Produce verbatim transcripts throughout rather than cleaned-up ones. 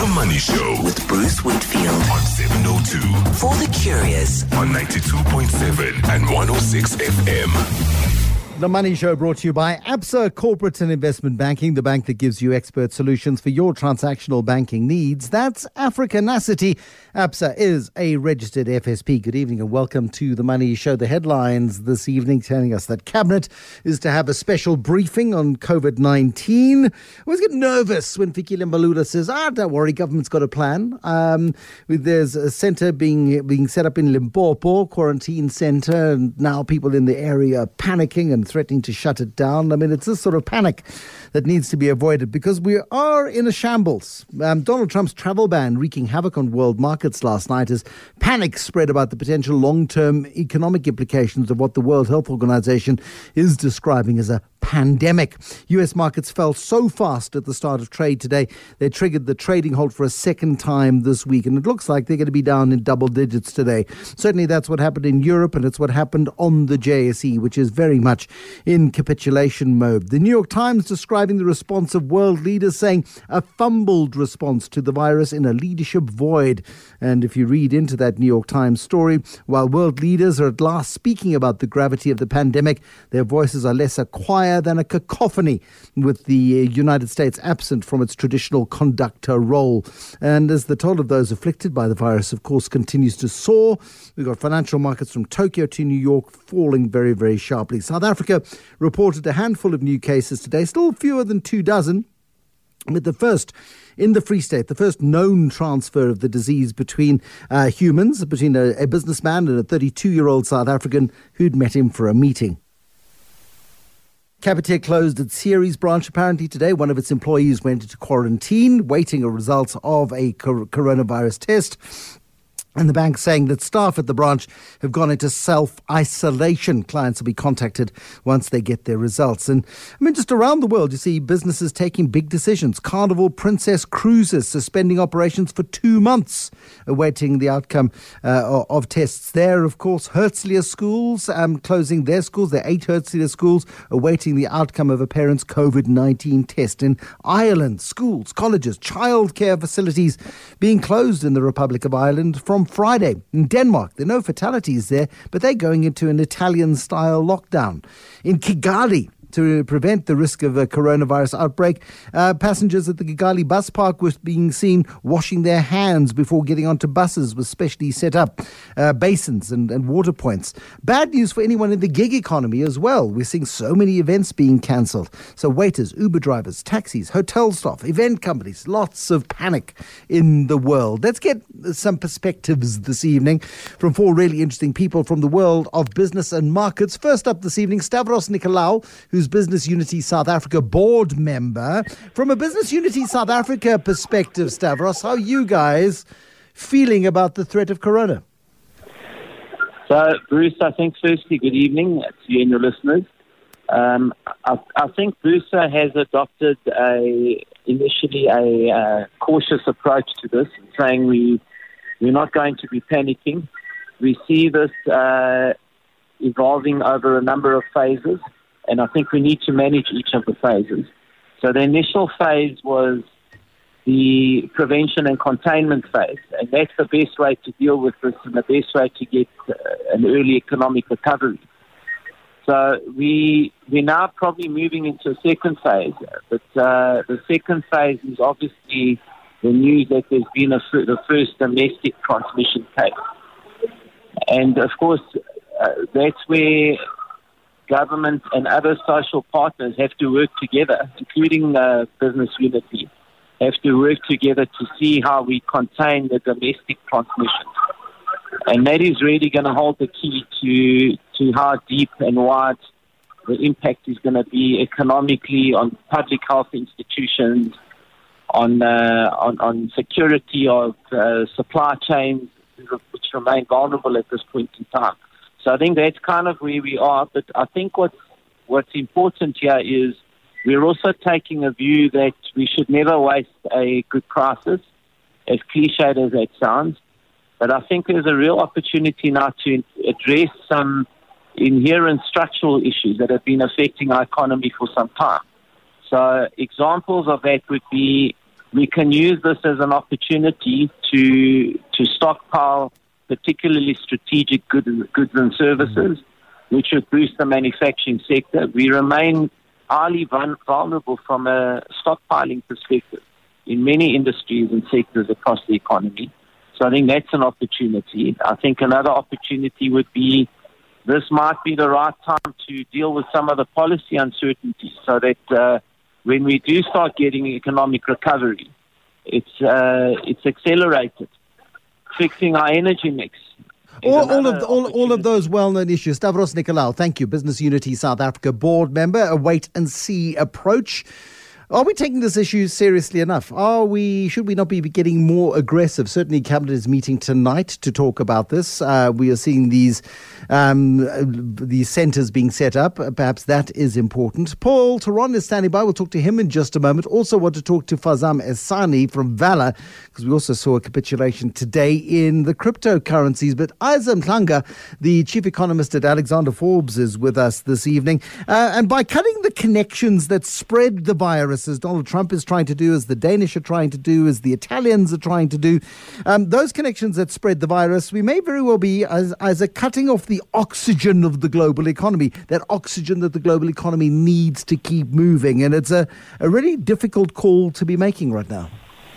The Money Show with Bruce Whitfield on seven oh two. For the curious on ninety-two point seven and one oh six F M. The Money Show brought to you by Absa Corporate and Investment Banking, the bank that gives you expert solutions for your transactional banking needs. That's Africanacity. Absa is a registered F S P. Good evening and welcome to The Money Show. The headlines this evening telling us that Cabinet is to have a special briefing on COVID nineteen. I always get nervous when Fikile Mbalula says, ah, don't worry, government's got a plan. Um, there's a centre being, being set up in Limpopo, quarantine centre, and now people in the area are panicking and threatening to shut it down. I mean, it's this sort of panic that needs to be avoided because we are in a shambles. Um, Donald Trump's travel ban wreaking havoc on world markets last night as panic spread about the potential long-term economic implications of what the World Health Organization is describing as a pandemic. U S markets fell so fast at the start of trade today, they triggered the trading halt for a second time this week, and it looks like they're going to be down in double digits today. Certainly that's what happened in Europe, and it's what happened on the J S E, which is very much in capitulation mode. The New York Times describing the response of world leaders saying a fumbled response to the virus in a leadership void. And if you read into that New York Times story, while world leaders are at last speaking about the gravity of the pandemic, their voices are less a choir than a cacophony, with the United States absent from its traditional conductor role. And as the toll of those afflicted by the virus, of course, continues to soar, we've got financial markets from Tokyo to New York falling very, very sharply. South Africa reported a handful of new cases today, still fewer than two dozen. With the first in the Free State, the first known transfer of the disease between uh, humans, between a, a businessman and a thirty-two-year-old South African who'd met him for a meeting. Capitec closed its Ceres branch apparently today. One of its employees went into quarantine, waiting a result of a cor- coronavirus test. And the bank saying that staff at the branch have gone into self-isolation. Clients will be contacted once they get their results. And I mean, just around the world, you see businesses taking big decisions. Carnival Princess Cruises suspending operations for two months, awaiting the outcome uh, of tests. There, of course, Herzliya schools um, closing their schools. There are eight Herzliya schools awaiting the outcome of a parent's COVID nineteen test. In Ireland, schools, colleges, childcare facilities being closed in the Republic of Ireland from Friday. In Denmark, there are no fatalities there, but they're going into an Italian-style lockdown. In Kigali, to prevent the risk of a coronavirus outbreak, uh, passengers at the Kigali bus park were being seen washing their hands before getting onto buses with specially set up uh, basins and, and water points. Bad news for anyone in the gig economy as well. We're seeing so many events being cancelled. So waiters, Uber drivers, taxis, hotel staff, event companies, lots of panic in the world. Let's get some perspectives this evening from four really interesting people from the world of business and markets. First up this evening, Stavros Nicolaou, who's Business Unity South Africa board member. From a Business Unity South Africa perspective, Stavros, how are you guys feeling about the threat of corona? So, Bruce, I think firstly, good evening to you and your listeners. Um, I, I think Busa has adopted a initially a uh, cautious approach to this, saying we, we're not going to be panicking. We see this uh, evolving over a number of phases, and I think we need to manage each of the phases. So the initial phase was the prevention and containment phase, and that's the best way to deal with this and the best way to get uh, an early economic recovery. So we, we're now probably moving into a second phase, but uh, the second phase is obviously the news that there's been a, the first domestic transmission case. And of course, uh, that's where government and other social partners have to work together, including uh, Business Unity, have to work together to see how we contain the domestic transmission. And that is really going to hold the key to, to how deep and wide the impact is going to be economically on public health institutions, on uh, on, on security of uh, supply chains, which remain vulnerable at this point in time. So I think that's kind of where we are. But I think what's, what's important here is we're also taking a view that we should never waste a good crisis, as cliched as that sounds. But I think there's a real opportunity now to address some inherent structural issues that have been affecting our economy for some time. So examples of that would be we can use this as an opportunity to to stockpile particularly strategic goods, goods and services, which would boost the manufacturing sector. We remain highly vulnerable from a stockpiling perspective in many industries and sectors across the economy. So I think that's an opportunity. I think another opportunity would be this might be the right time to deal with some of the policy uncertainties so that uh, when we do start getting economic recovery, it's uh, it's accelerated. Fixing our energy mix. All, all of all, all of those well-known issues. Stavros Nicolaou, thank you. Business Unity South Africa board member. A wait-and-see approach. Are we taking this issue seriously enough? Are we? Should we not be getting more aggressive? Certainly, Cabinet is meeting tonight to talk about this. Uh, we are seeing these um, these centres being set up. Perhaps that is important. Paul Theron is standing by. We'll talk to him in just a moment. Also want to talk to Fazam Esani from Vala, because we also saw a capitulation today in the cryptocurrencies. But Isaac Mhlanga, the chief economist at Alexander Forbes, is with us this evening. Uh, and by cutting the connections that spread the virus, as Donald Trump is trying to do, as the Danish are trying to do, as the Italians are trying to do, um, those connections that spread the virus, we may very well be as, as a cutting off the oxygen of the global economy, that oxygen that the global economy needs to keep moving. And it's a, a really difficult call to be making right now.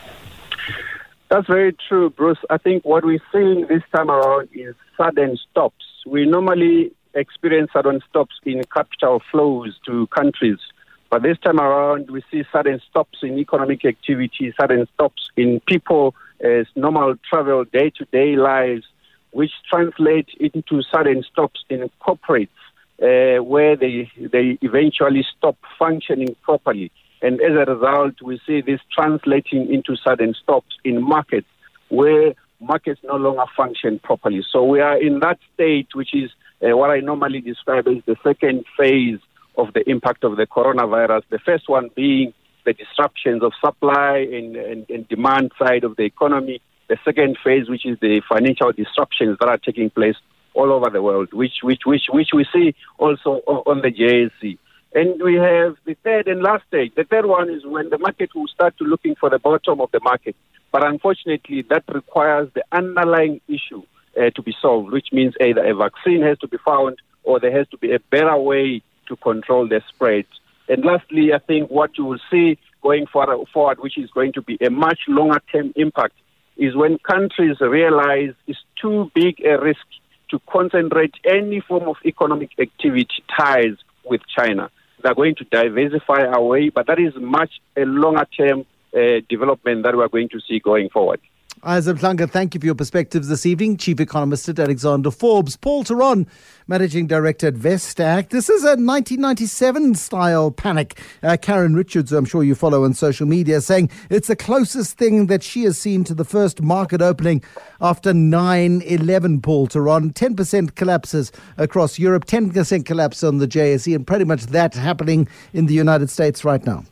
That's very true, Bruce. I think what we're seeing this time around is sudden stops. We normally experience sudden stops in capital flows to countries. But this time around, we see sudden stops in economic activity, sudden stops in people as normal travel, day-to-day lives, which translate into sudden stops in corporates, uh, where they they eventually stop functioning properly. And as a result, we see this translating into sudden stops in markets, where markets no longer function properly. So we are in that state, which is uh, what I normally describe as the second phase of the impact of the coronavirus. The first one being the disruptions of supply and, and, and demand side of the economy. The second phase, which is the financial disruptions that are taking place all over the world, which which which which we see also on the J S E. And we have the third and last stage. The third one is when the market will start to looking for the bottom of the market. But unfortunately, that requires the underlying issue uh, to be solved, which means either a vaccine has to be found or there has to be a better way to control the spread. And lastly, I think what you will see going forward, which is going to be a much longer-term impact, is when countries realize it's too big a risk to concentrate any form of economic activity ties with China. They're going to diversify away, but that is much a longer-term uh, development that we're going to see going forward. Isaac Mhlanga, thank you for your perspectives this evening. Chief Economist at Alexander Forbes. Paul Theron, Managing Director at Vestac. This is a nineteen ninety-seven style panic. Uh, Karen Richards, who I'm sure you follow on social media, saying it's the closest thing that she has seen to the first market opening after nine eleven, Paul Theron. ten percent collapses across Europe, ten percent collapse on the J S E, and pretty much that happening in the United States right now.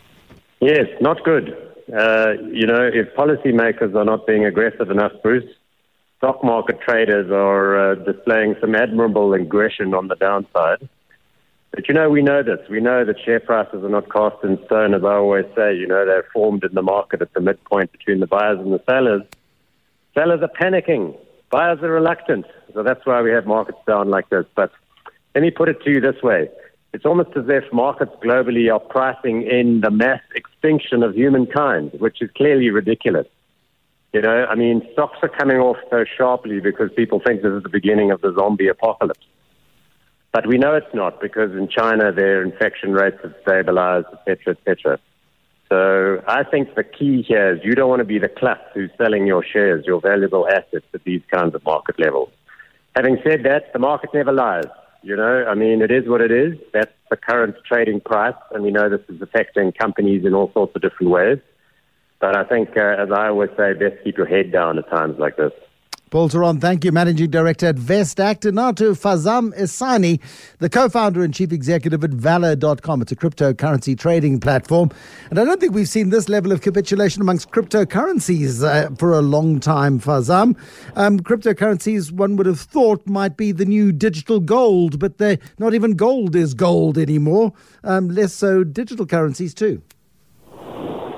Yes, not good. Uh, you know, if policymakers are not being aggressive enough, Bruce, stock market traders are uh, displaying some admirable aggression on the downside. But, you know, we know this. We know that share prices are not cast in stone, as I always say. You know, they're formed in the market at the midpoint between the buyers and the sellers. Sellers are panicking. Buyers are reluctant. So that's why we have markets down like this. But let me put it to you this way. It's almost as if markets globally are pricing in the mass extinction of humankind, which is clearly ridiculous. You know, I mean, stocks are coming off so sharply because people think this is the beginning of the zombie apocalypse. But we know it's not, because in China their infection rates have stabilized, et cetera, et cetera. So I think the key here is you don't want to be the klutz who's selling your shares, your valuable assets at these kinds of market levels. Having said that, the market never lies. You know, I mean, it is what it is. That's the current trading price, and we know this is affecting companies in all sorts of different ways. But I think, uh, as I always say, best keep your head down at times like this. Paul Theron, thank you. Managing Director at Vestac. And now to Fazam Esani, the co-founder and chief executive at Vala dot com. It's a cryptocurrency trading platform. And I don't think we've seen this level of capitulation amongst cryptocurrencies uh, for a long time, Fazam. Um, cryptocurrencies, one would have thought, might be the new digital gold, but they're not even gold is gold anymore. Um, less so digital currencies too.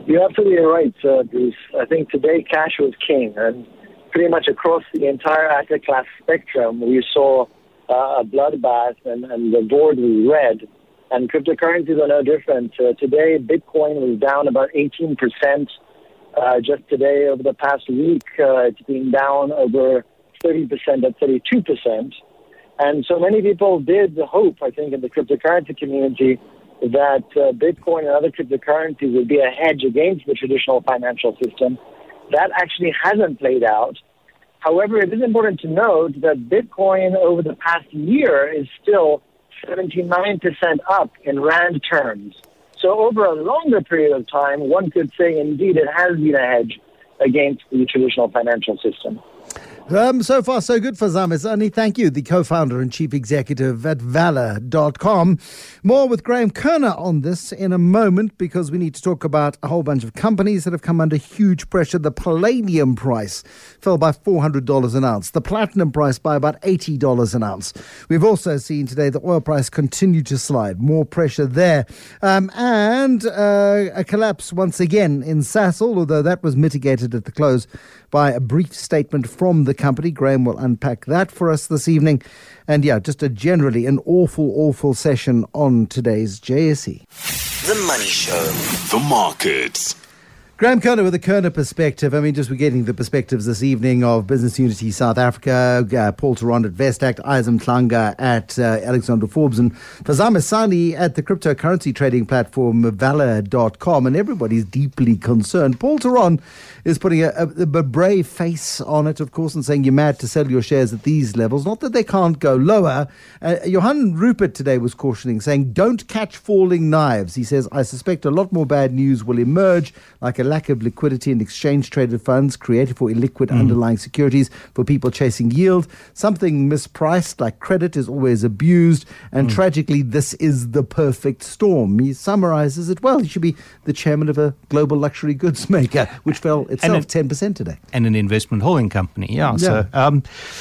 You're absolutely right, uh, Bruce. I think today cash was king, and pretty much across the entire asset class spectrum, we saw uh, a bloodbath, and, and the board was red. And cryptocurrencies are no different. Uh, today, Bitcoin was down about eighteen percent. Uh, just today, over the past week, uh, it's been down over thirty percent at thirty-two percent. And so many people did hope, I think, in the cryptocurrency community that uh, Bitcoin and other cryptocurrencies would be a hedge against the traditional financial system. That actually hasn't played out. However, it is important to note that Bitcoin over the past year is still seventy-nine percent up in rand terms. So over a longer period of time, one could say indeed it has been a hedge against the traditional financial system. Um, so far, so good for Zamis. Ani, thank you, the co-founder and chief executive at Valor dot com. More with Graham Kerner on this in a moment, because we need to talk about a whole bunch of companies that have come under huge pressure. The palladium price fell by four hundred dollars an ounce. The platinum price by about eighty dollars an ounce. We've also seen today the oil price continue to slide. More pressure there. Um, and uh, a collapse once again in Sasol, although that was mitigated at the close by a brief statement from the company. Graham will unpack that for us this evening. And yeah, just a generally an awful, awful session on today's J S E. The Money Show. The markets. Graham Kerner with a Kerner perspective. I mean, just we're getting the perspectives this evening of Business Unity South Africa, uh, Paul Theron at Vestact, Isam Tlanga at uh, Alexander Forbes, and Fazam Asani at the cryptocurrency trading platform Valor dot com. And everybody's deeply concerned. Paul Theron is putting a, a, a brave face on it, of course, and saying you're mad to sell your shares at these levels. Not that they can't go lower. Uh, Johan Rupert today was cautioning, saying don't catch falling knives. He says, I suspect a lot more bad news will emerge, like a lack of liquidity in exchange-traded funds created for illiquid mm. underlying securities for people chasing yield. Something mispriced, like credit, is always abused. And mm. tragically, this is the perfect storm. He summarizes it well. He should be the chairman of a global luxury goods maker, which fell itself a, ten percent today. And an investment holding company, yeah. yeah. So um,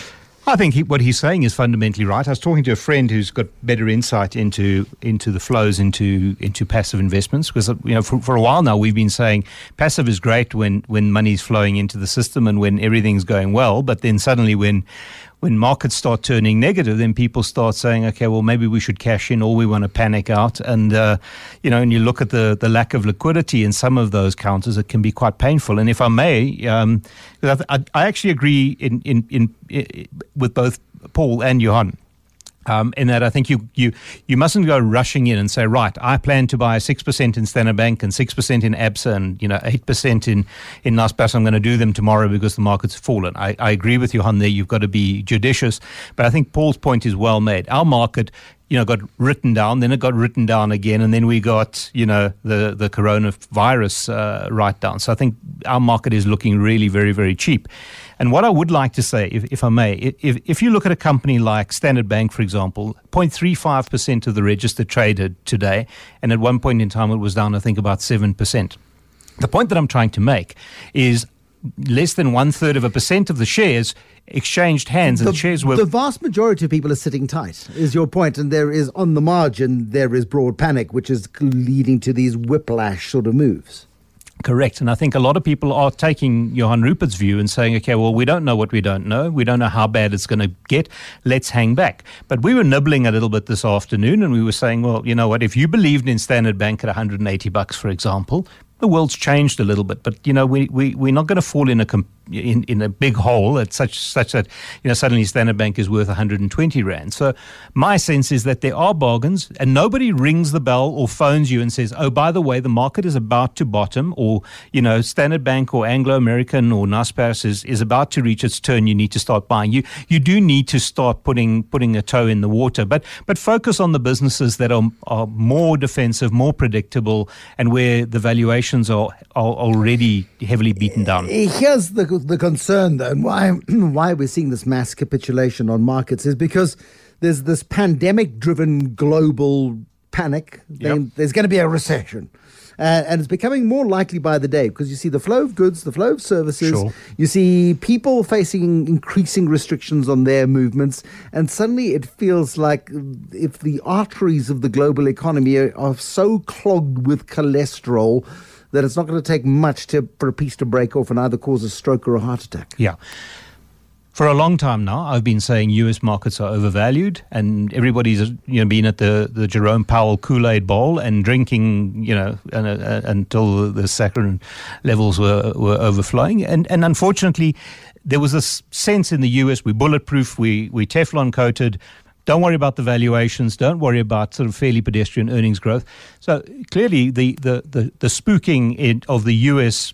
I think he, what he's saying is fundamentally right. I was talking to a friend who's got better insight into into the flows into into passive investments, because you know for, for a while now we've been saying passive is great when when money's flowing into the system and when everything's going well, but then suddenly when when markets start turning negative, then people start saying, okay, well, maybe we should cash in, or we want to panic out. And, uh, you know, and you look at the, the lack of liquidity in some of those counters, it can be quite painful. And if I may, um, I, I actually agree in, in, in, in with both Paul and Johan. Um, in that I think you, you you mustn't go rushing in and say, right, I plan to buy six percent in Standard Bank and six percent in Absa and, you know, eight percent in, in Naspers. I'm going to do them tomorrow because the market's fallen. I, I agree with Johan there. You've got to be judicious. But I think Paul's point is well made. Our market, you know, got written down, then it got written down again, and then we got, you know, the, the coronavirus uh, right down. So I think our market is looking really very, very cheap. And what I would like to say, if, if I may, if, if you look at a company like Standard Bank, for example, zero point three five percent of the register traded today, and at one point in time it was down, I think, about seven percent. The point that I'm trying to make is less than one-third of a percent of the shares exchanged hands, and the, the shares were... The vast majority of people are sitting tight, is your point, and there is, on the margin, there is broad panic, which is leading to these whiplash sort of moves. Correct. And I think a lot of people are taking Johan Rupert's view and saying, okay, well, we don't know what we don't know. We don't know how bad it's going to get. Let's hang back. But we were nibbling a little bit this afternoon, and we were saying, well, you know what, if you believed in Standard Bank at one hundred eighty bucks, for example, the world's changed a little bit. But, you know, we, we, we're not going to fall in a comp- in, in a big hole at such such that, you know, suddenly Standard Bank is worth one hundred twenty rand. So my sense is that there are bargains, and nobody rings the bell or phones you and says, oh, by the way, the market is about to bottom, or, you know, Standard Bank or Anglo American or Naspers is, is about to reach its turn. You need to start buying. You you do need to start putting putting a toe in the water, but but focus on the businesses that are are more defensive, more predictable, and where the valuations are, are already heavily beaten down. Here's the the concern, though, and why why we're seeing this mass capitulation on markets is because there's this pandemic-driven global panic. Yep. There's going to be a recession. Uh, and it's becoming more likely by the day, because you see the flow of goods, the flow of services, sure. You see people facing increasing restrictions on their movements, and suddenly it feels like if the arteries of the global economy are, are so clogged with cholesterol that it's not going to take much to, for a piece to break off and either cause a stroke or a heart attack. Yeah. For a long time now, I've been saying U S markets are overvalued, and everybody's you know been at the, the Jerome Powell Kool-Aid bowl and drinking you know and, uh, until the saccharine levels were were overflowing. And and unfortunately, there was this sense in the U S we're bulletproof, we we Teflon coated. Don't worry about the valuations. Don't worry about sort of fairly pedestrian earnings growth. So clearly, the the the, the spooking in, of the U S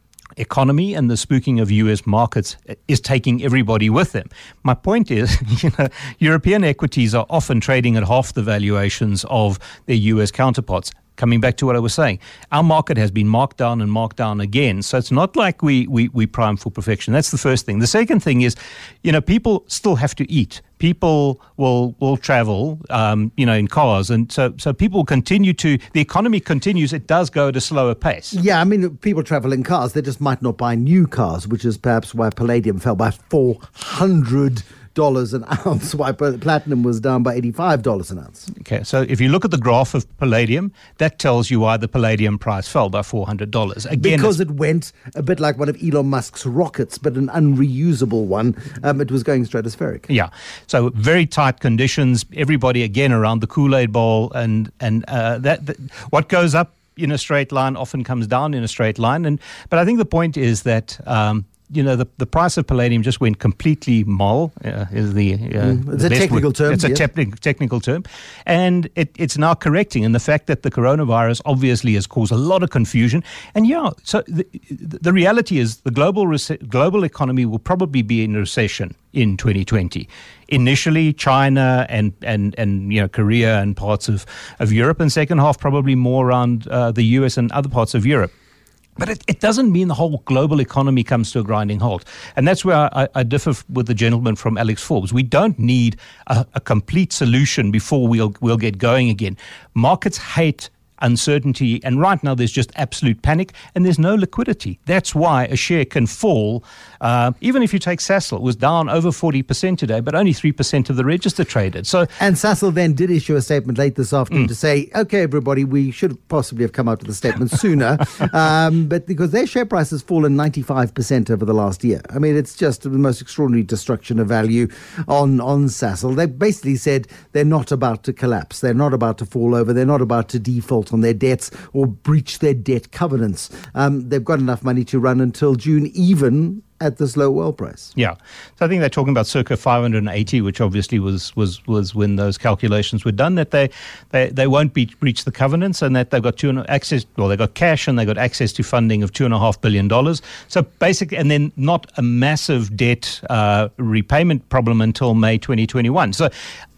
economy and the spooking of U S markets is taking everybody with them. My point is, you know, European equities are often trading at half the valuations of their U S counterparts. Coming back to what I was saying, our market has been marked down and marked down again. So it's not like we, we, we prime for perfection. That's the first thing. The second thing is, you know, people still have to eat. People will will travel, um, you know, in cars. And so, so people continue to, the economy continues. It does go at a slower pace. Yeah, I mean, people travel in cars. They just might not buy new cars, which is perhaps why palladium fell by four hundred dollars an ounce, why platinum was down by eighty-five dollars an ounce. Okay, so if you look at the graph of palladium, that tells you why the palladium price fell by four hundred dollars. Again, because it went a bit like one of Elon Musk's rockets, but an unreusable one. Um, it was going stratospheric. Yeah, so very tight conditions. Everybody again around the Kool-Aid bowl, and and uh, that, that what goes up in a straight line often comes down in a straight line. And but I think the point is that. Um, You know, the, the price of palladium just went completely moll, uh, is the... Uh, mm, it's a technical word. term. It's a yeah. te- technical term. And it, it's now correcting. And the fact that the coronavirus obviously has caused a lot of confusion. And yeah, so the, the reality is the global rece- global economy will probably be in recession in twenty twenty. Initially, China and, and, and you know Korea and parts of, of Europe. And second half, probably more around uh, the U S and other parts of Europe. But it, it doesn't mean the whole global economy comes to a grinding halt. And that's where I, I differ with the gentleman from Alex Forbes. We don't need a, a complete solution before we'll, we'll get going again. Markets hate uncertainty, and right now there's just absolute panic and there's no liquidity. That's why a share can fall. Uh, even if you take Sasol, it was down over forty percent today, but only three percent of the register traded. So, and Sasol then did issue a statement late this afternoon mm. to say, okay, everybody, we should possibly have come out with a statement sooner, um, but because their share price has fallen ninety-five percent over the last year. I mean, it's just the most extraordinary destruction of value on, on Sasol. They basically said they're not about to collapse. They're not about to fall over. They're not about to default on their debts or breach their debt covenants. Um, they've got enough money to run until June, even at this low oil price. Yeah. So I think they're talking about circa five hundred eighty, which obviously was was was when those calculations were done, that they they, they won't be, breach the covenants, and that they've got two access, well, they've got cash and they've got access to funding of two and a half billion dollars. So basically, and then not a massive debt uh, repayment problem until May twenty twenty-one. So,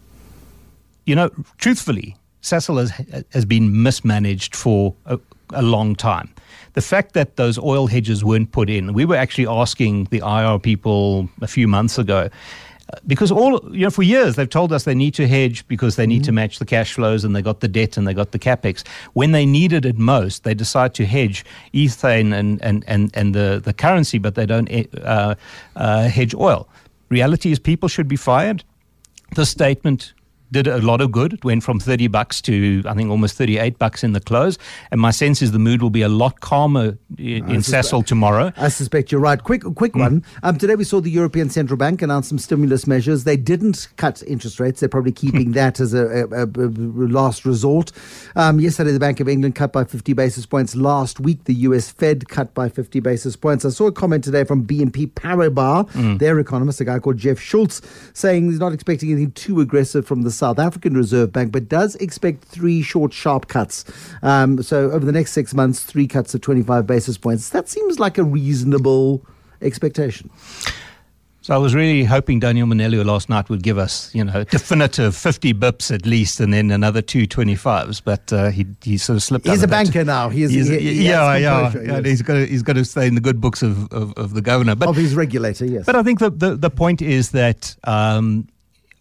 you know, truthfully, Sasol has, has been mismanaged for a, a long time. The fact that those oil hedges weren't put in, we were actually asking the I R people a few months ago, because all, you know, for years they've told us they need to hedge because they need mm-hmm. to match the cash flows, and they got the debt and they got the capex. When they needed it most, they decide to hedge ethane and, and, and, and the, the currency, but they don't uh, uh, hedge oil. Reality is people should be fired. The statement did a lot of good. It went from thirty bucks to, I think, almost thirty-eight bucks in the close. And my sense is the mood will be a lot calmer in, in Sasol tomorrow. I suspect you're right. Quick quick mm. one. Um, today we saw the European Central Bank announce some stimulus measures. They didn't cut interest rates. They're probably keeping that as a, a, a, a last resort. Um, yesterday, the Bank of England cut by fifty basis points. Last week, the U S Fed cut by fifty basis points. I saw a comment today from B N P Paribas, mm. their economist, a guy called Jeff Schultz, saying he's not expecting anything too aggressive from the South African Reserve Bank, but does expect three short, sharp cuts. Um, so over the next six months, three cuts of twenty-five basis points. That seems like a reasonable expectation. So I was really hoping Daniel Manelio last night would give us, you know, definitive fifty bips at least, and then another two twenty-fives. But uh, he he sort of slipped. He's a of banker it. now. He is, he's, he, he yeah, yeah. yes. yeah he's got to, he's got to stay in the good books of, of, of the governor, but of his regulator. Yes. But I think the the, the point is that. Um,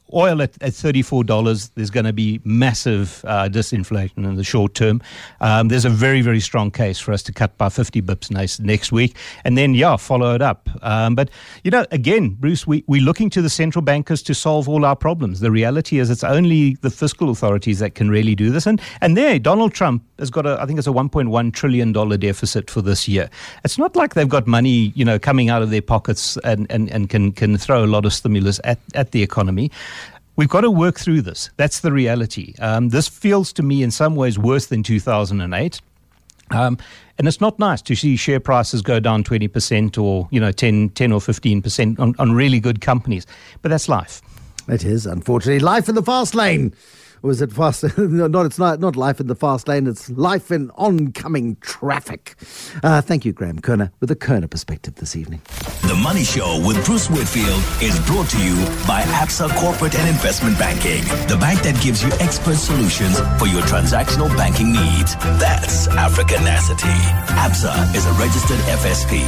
oil at, at thirty-four dollars, there's going to be massive uh, disinflation in the short term. Um, there's a very, very strong case for us to cut by fifty bips next, next week. And then, yeah, follow it up. Um, but, you know, again, Bruce, we, we're looking to the central bankers to solve all our problems. The reality is it's only the fiscal authorities that can really do this. And, and there, Donald Trump has got, a, I think it's a one point one trillion dollars deficit for this year. It's not like they've got money, you know, coming out of their pockets and, and, and can, can throw a lot of stimulus at, at the economy. We've got to work through this. That's the reality. Um, this feels to me in some ways worse than two thousand eight. Um, and it's not nice to see share prices go down twenty percent or, you know, ten, ten or fifteen percent on, on really good companies. But that's life. It is, unfortunately. Life in the fast lane. Or is it fast? no, not, it's not, not life in the fast lane. It's life in oncoming traffic. Uh, thank you, Graham Kerner, with a Kerner perspective this evening. The Money Show with Bruce Whitfield is brought to you by Absa Corporate and Investment Banking, the bank that gives you expert solutions for your transactional banking needs. That's Africanacity. Absa is a registered F S P.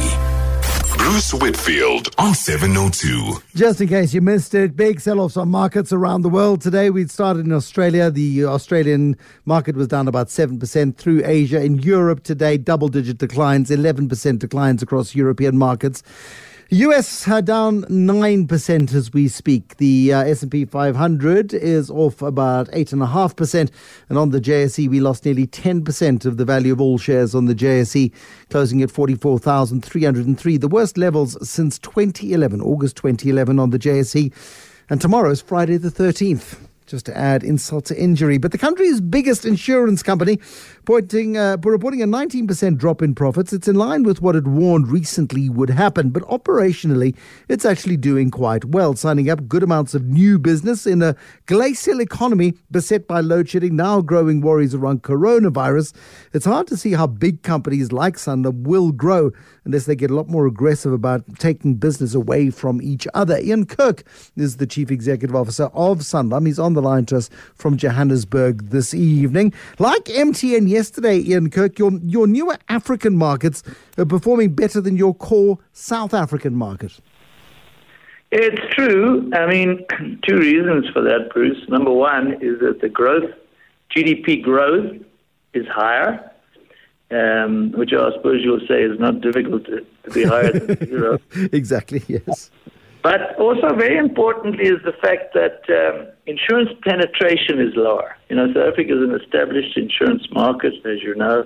Bruce Whitfield on seven oh two. Just in case you missed it, big sell-offs on markets around the world today. We started in Australia. The Australian market was down about seven percent through Asia. In Europe today, double-digit declines, eleven percent declines across European markets. U S uh, down nine percent as we speak. The uh, S and P five hundred is off about eight point five percent. And on the J S E, we lost nearly ten percent of the value of all shares on the J S E, closing at forty-four thousand three hundred three. The worst levels since twenty eleven, August twenty eleven on the J S E. And tomorrow is Friday the thirteenth. Just to add insult to injury. But the country's biggest insurance company pointing, uh, reporting a nineteen percent drop in profits. It's in line with what it warned recently would happen. But operationally, it's actually doing quite well, signing up good amounts of new business in a glacial economy beset by load shedding, now growing worries around coronavirus. It's hard to see how big companies like Sanlam will grow unless they get a lot more aggressive about taking business away from each other. Ian Kirk is the Chief Executive Officer of Sanlam. He's on the line to us from Johannesburg this evening. Like M T N yesterday, Ian Kirk, your, your newer African markets are performing better than your core South African market. It's true. I mean, two reasons for that, Bruce. Number one is that the growth, G D P growth is higher, um, which I suppose you'll say is not difficult to, to be higher than zero. Exactly, yes. But also very importantly is the fact that um, insurance penetration is lower. You know, South Africa is an established insurance market, as you know,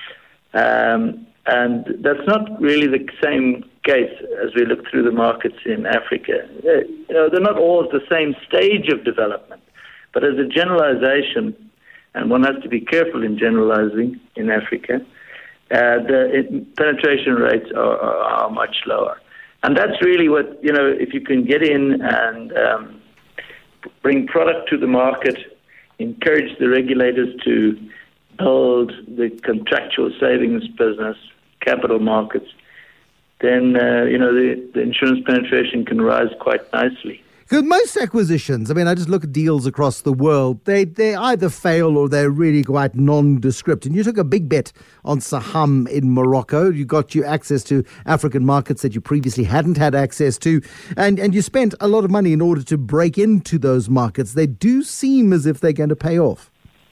um, and that's not really the same case as we look through the markets in Africa. You know, they're not all at the same stage of development, but as a generalization, and one has to be careful in generalizing in Africa, uh, the it, penetration rates are, are, are much lower. And that's really what, you know, if you can get in and um, bring product to the market, encourage the regulators to build the contractual savings business, capital markets, then, uh, you know, the, the insurance penetration can rise quite nicely. Because most acquisitions, I mean, I just look at deals across the world, they they either fail or they're really quite nondescript. And you took a big bet on Saham in Morocco. You got you access to African markets that you previously hadn't had access to. And, and you spent a lot of money in order to break into those markets. They do seem as if they're going to pay off.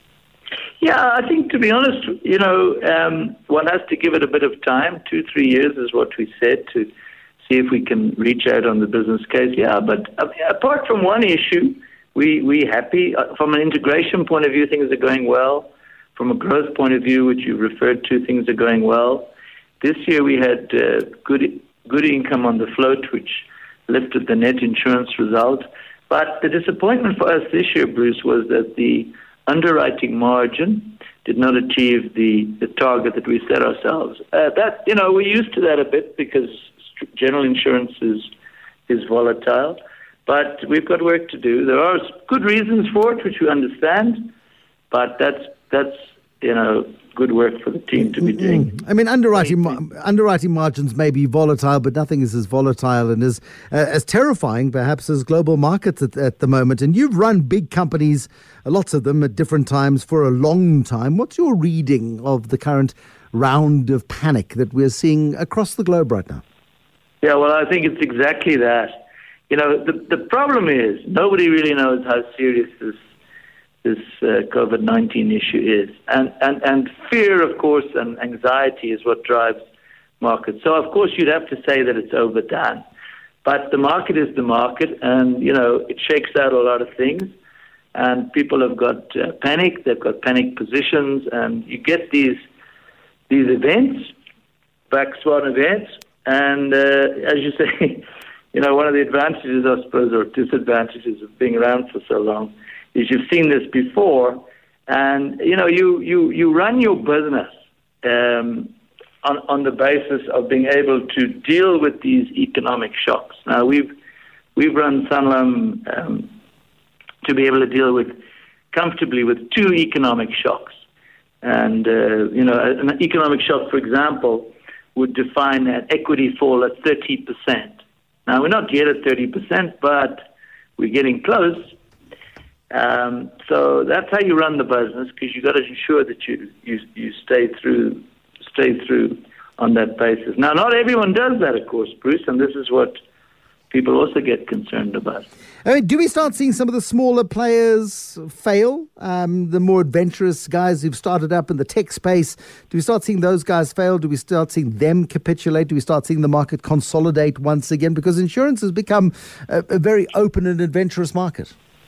Yeah, I think, to be honest, you know, um, one has to give it a bit of time. Two, three years is what we said, to see if we can reach out on the business case. Yeah, but uh, apart from one issue, we we happy. Uh, from an integration point of view, things are going well. From a growth point of view, which you referred to, things are going well. This year we had uh, good good income on the float, which lifted the net insurance result. But the disappointment for us this year, Bruce, was that the underwriting margin did not achieve the, the target that we set ourselves. Uh, that, you know, we're used to that a bit because general insurance is is volatile, but we've got work to do. There are good reasons for it, which we understand, but that's that's you know good work for the team to be doing. Mm-hmm. I mean, underwriting underwriting margins may be volatile, but nothing is as volatile and as uh, as terrifying, perhaps, as global markets at, at the moment. And you've run big companies, lots of them at different times for a long time. What's your reading of the current round of panic that we're seeing across the globe right now? Yeah, well, I think it's exactly that. you know, the the problem is nobody really knows how serious this this uh, COVID nineteen issue is, and, and and fear, of course, and anxiety is what drives markets. So, of course, you'd have to say that it's overdone, but the market is the market, and you know, it shakes out a lot of things. And people have got uh, panic, they've got panic positions, and you get these these events, black swan events, and uh, as you say, you know, one of the advantages, I suppose, or disadvantages of being around for so long is you've seen this before, and, you know, you, you, you run your business um, on, on the basis of being able to deal with these economic shocks. Now, we've, we've run Sanlam um, to be able to deal with comfortably with two economic shocks. And, uh, you know, an economic shock, for example, would define an equity fall at thirty percent. Now, we're not yet at thirty percent, but we're getting close. Um, so that's how you run the business, because you've got to ensure that you, you, you stay through, stay through on that basis. Now, not everyone does that, of course, Bruce, and this is what people also get concerned about. I mean, do we start seeing some of the smaller players fail? Um, the more adventurous guys who've started up in the tech space, do we start seeing those guys fail? Do we start seeing them capitulate? Do we start seeing the market consolidate once again? Because insurance has become a, a very open and adventurous market.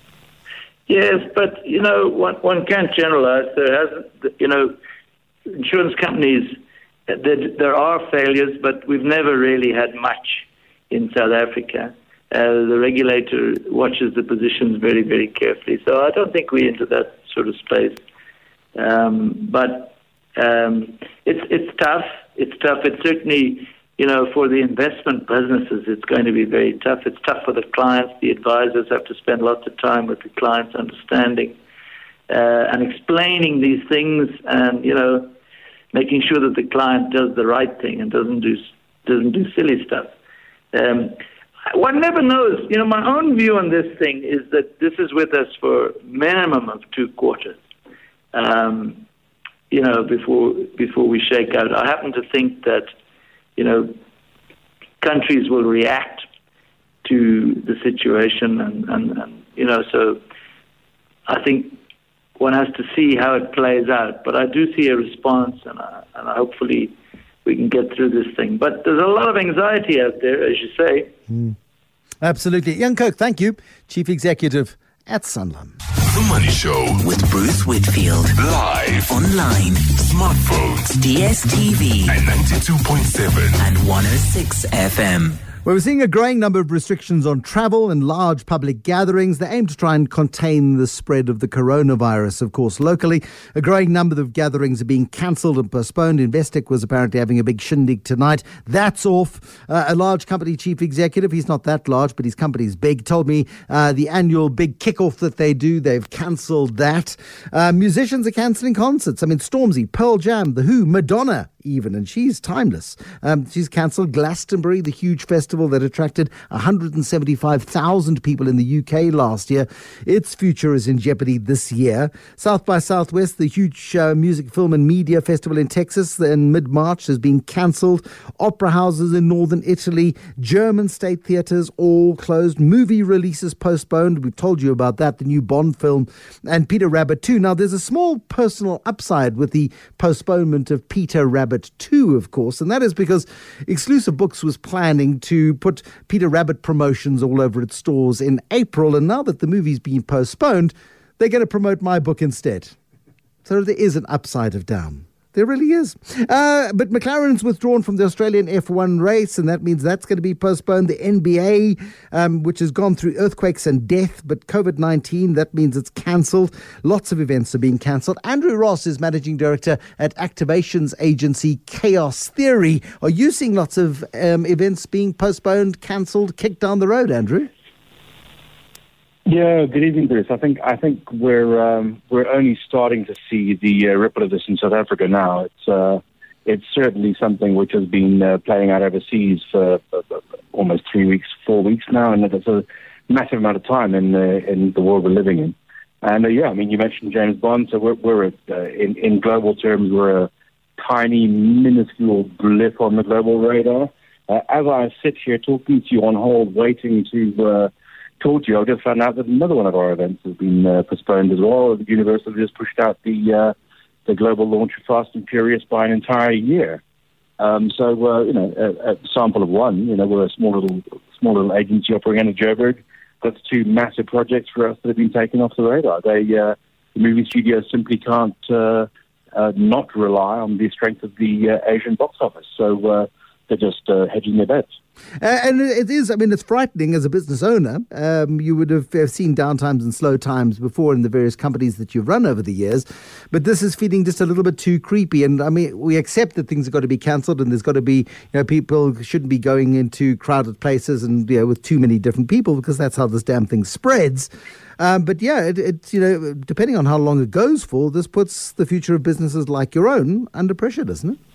Yes, but, you know, one, one can't generalize. There hasn't, you know, insurance companies, there, there are failures, but we've never really had much in South Africa. Uh, the regulator watches the positions very, very carefully. So I don't think we're into that sort of space. Um, but um, it's it's tough. It's tough. It's certainly, you know, for the investment businesses, it's going to be very tough. It's tough for the clients. The advisors have to spend lots of time with the clients, understanding uh, and explaining these things, and, you know, making sure that the client does the right thing and doesn't do doesn't do silly stuff. Um, one never knows. You know, my own view on this thing is that this is with us for minimum of two quarters. Um, you know, before before we shake out. I happen to think that, you know, countries will react to the situation, and, and, and you know, so I think one has to see how it plays out. But I do see a response, and, I, and hopefully we can get through this thing. But there's a lot of anxiety out there, as you say. Mm. Absolutely. Jan Kirk, thank you. Chief Executive at Sanlam. The Money Show With Bruce Whitfield. live Online. smartphones D S T V. and ninety-two point seven. And one oh six F M. Well, we're seeing a growing number of restrictions on travel and large public gatherings. They aim to try and contain the spread of the coronavirus, of course, locally. A growing number of gatherings are being cancelled and postponed. Investec was apparently having a big shindig tonight. That's off. Uh, a large company chief executive, he's not that large, but his company's big, told me uh, the annual big kickoff that they do, they've cancelled that. Uh, musicians are cancelling concerts. I mean, Stormzy, Pearl Jam, The Who, Madonna even, and she's timeless. Um, she's cancelled Glastonbury, the huge festival that attracted one hundred seventy-five thousand people in the U K last year. Its future is in jeopardy this year. South by Southwest, the huge uh, music, film and media festival in Texas in mid-March has been cancelled. Opera houses in northern Italy, German state theatres all closed. Movie releases postponed. We've told you about that, the new Bond film and Peter Rabbit two. Now, there's a small personal upside with the postponement of Peter Rabbit two, of course, and that is because Exclusive Books was planning to put Peter Rabbit promotions all over its stores in April, and now that the movie's been postponed, they're going to promote my book instead. So there is an upside of down. There really is. Uh, but McLaren's withdrawn from the Australian F one race, and that means that's going to be postponed. The N B A, um, which has gone through earthquakes and death, but COVID nineteen, that means it's cancelled. Lots of events are being cancelled. Andrew Ross is managing director at activations agency Chaos Theory. Are you seeing lots of um, events being postponed, cancelled, kicked down the road, Andrew? Yeah, good evening, Bruce. I think I think we're um, we're only starting to see the uh, ripple of this in South Africa now. It's uh, it's certainly something which has been uh, playing out overseas for, for, for almost three weeks, four weeks now, and it's a massive amount of time in uh, in the world we're living in. And uh, yeah, I mean, you mentioned James Bond, so we're we're uh, in in global terms we're a tiny, minuscule blip on the global radar. Uh, as I sit here talking to you on hold, waiting to uh, talk to you, I've just found out that another one of our events has been uh, postponed as well. The Universal just pushed out the uh, the global launch of Fast and Furious by an entire year. Um, so, uh, you know, a, a sample of one. You know, we're a small little small little agency operating out of Joburg. That's two massive projects for us that have been taken off the radar. They, uh, the movie studios simply can't uh, uh, not rely on the strength of the uh, Asian box office. So uh, they're just uh, hedging their bets. Uh, and it is, I mean, it's frightening as a business owner. Um, you would have uh, seen downtimes and slow times before in the various companies that you've run over the years. But this is feeling just a little bit too creepy. And I mean, we accept that things have got to be cancelled and there's got to be, you know, people shouldn't be going into crowded places and, you know, with too many different people because that's how this damn thing spreads. Um, but yeah, it, it, you know, depending on how long it goes for, this puts the future of businesses like your own under pressure, doesn't it?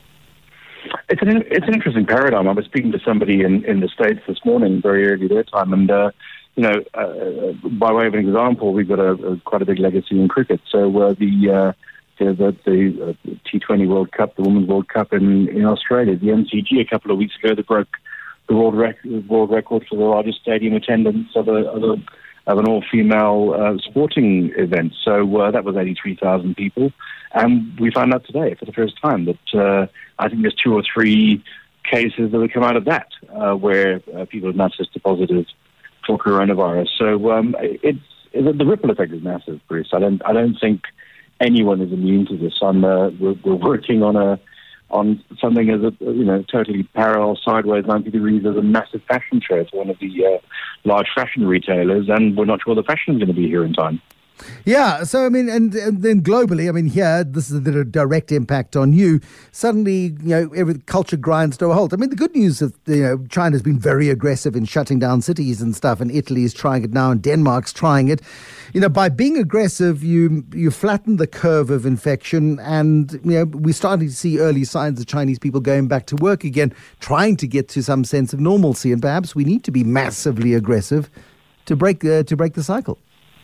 It's an it's an interesting paradigm. I was speaking to somebody in, in the States this morning, very early their time, and uh, you know, uh, by way of an example, we've got a, a quite a big legacy in cricket. So uh, the, uh, the the the uh, T twenty World Cup, the Women's World Cup in, in Australia, the M C G a couple of weeks ago, they broke the world rec- world record for the largest stadium attendance of a of, a, of an all-female uh, sporting event. So uh, that was eighty-three thousand people. And we found out today for the first time that uh, I think there's two or three cases that have come out of that uh, where uh, people have now tested positive for coronavirus. So um, it's, it's the ripple effect is massive, Bruce. I don't I don't think anyone is immune to this. I'm uh, we're, we're working on a on something as a you know totally parallel, sideways, ninety degrees as a massive fashion show for one of the uh, large fashion retailers, and we're not sure the fashion is going to be here in time. Yeah, so I mean, and, and then globally, I mean, here, this is the direct impact on you. Suddenly, you know, every culture grinds to a halt. I mean, the good news is, you know, China's been very aggressive in shutting down cities and stuff, and Italy is trying it now, and Denmark's trying it. You know, by being aggressive, you you flatten the curve of infection, and, you know, we're starting to see early signs of Chinese people going back to work again, trying to get to some sense of normalcy, and perhaps we need to be massively aggressive to break uh, to break the cycle.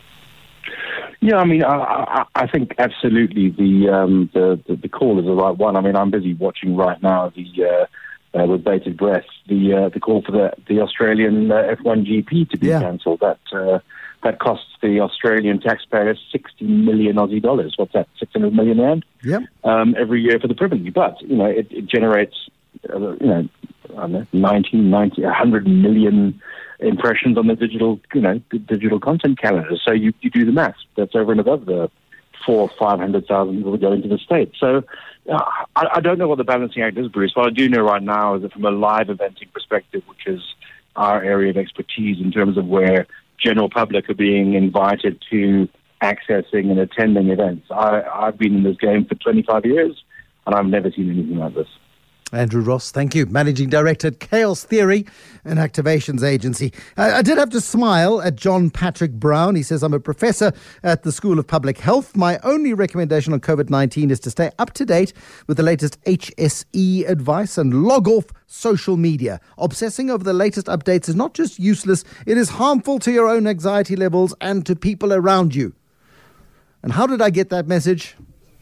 Yeah, I mean, I, I, I think absolutely the, um, the the the call is the right one. I mean, I'm busy watching right now the uh, uh, with bated breath the uh, the call for the the Australian uh, F one G P to be yeah. cancelled. That uh, that costs the Australian taxpayers sixty million Aussie dollars. What's that? Six hundred million rand? Yeah. Um, every year for the privilege, but you know, it, it generates uh, you know, I don't know, ninety, ninety, one hundred million impressions on the digital, you know, digital content calendar. So you, you do the math. That's over and above the four, five hundred thousand that will go into the state. So uh, I, I don't know what the balancing act is, Bruce. What I do know right now is that from a live eventing perspective, which is our area of expertise in terms of where general public are being invited to accessing and attending events, I, I've been in this game for twenty-five years, and I've never seen anything like this. Andrew Ross, thank you. Managing Director at Chaos Theory, an activations agency. I, I did have to smile at John Patrick Brown. He says, I'm a professor at the School of Public Health. My only recommendation on COVID nineteen is to stay up to date with the latest H S E advice and log off social media. Obsessing over the latest updates is not just useless, it is harmful to your own anxiety levels and to people around you. And how did I get that message?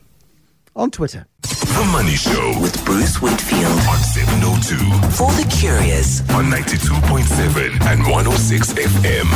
On Twitter. The Money Show with Bruce Whitfield on seven oh two. For the curious On ninety-two point seven and one oh six F M.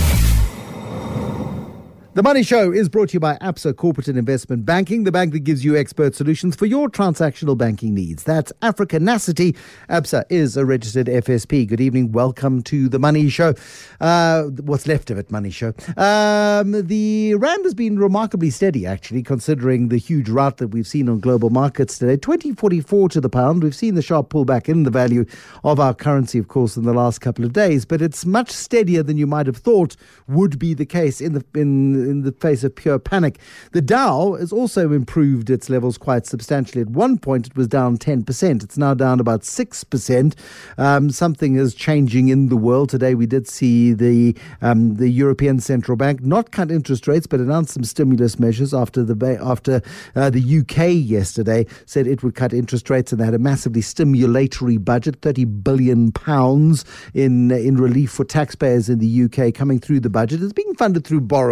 The Money Show is brought to you by Absa Corporate and Investment Banking, the bank that gives you expert solutions for your transactional banking needs. That's Africanacity. Absa is a registered F S P. Good evening. Welcome to The Money Show. Uh, what's left of it, Money Show. Um, the Rand has been remarkably steady, actually, considering the huge rout that we've seen on global markets today. twenty forty-four to the pound. We've seen the sharp pullback in the value of our currency, of course, in the last couple of days, but it's much steadier than you might have thought would be the case in the in in the face of pure panic. The Dow has also improved its levels quite substantially. At one point, it was down ten percent. It's now down about six percent. Um, something is changing in the world. Today, we did see the um, the European Central Bank not cut interest rates, but announced some stimulus measures after the after uh, the U K yesterday said it would cut interest rates, and they had a massively stimulatory budget, thirty billion pounds in in relief for taxpayers in the U K coming through the budget. It's being funded through borrowings.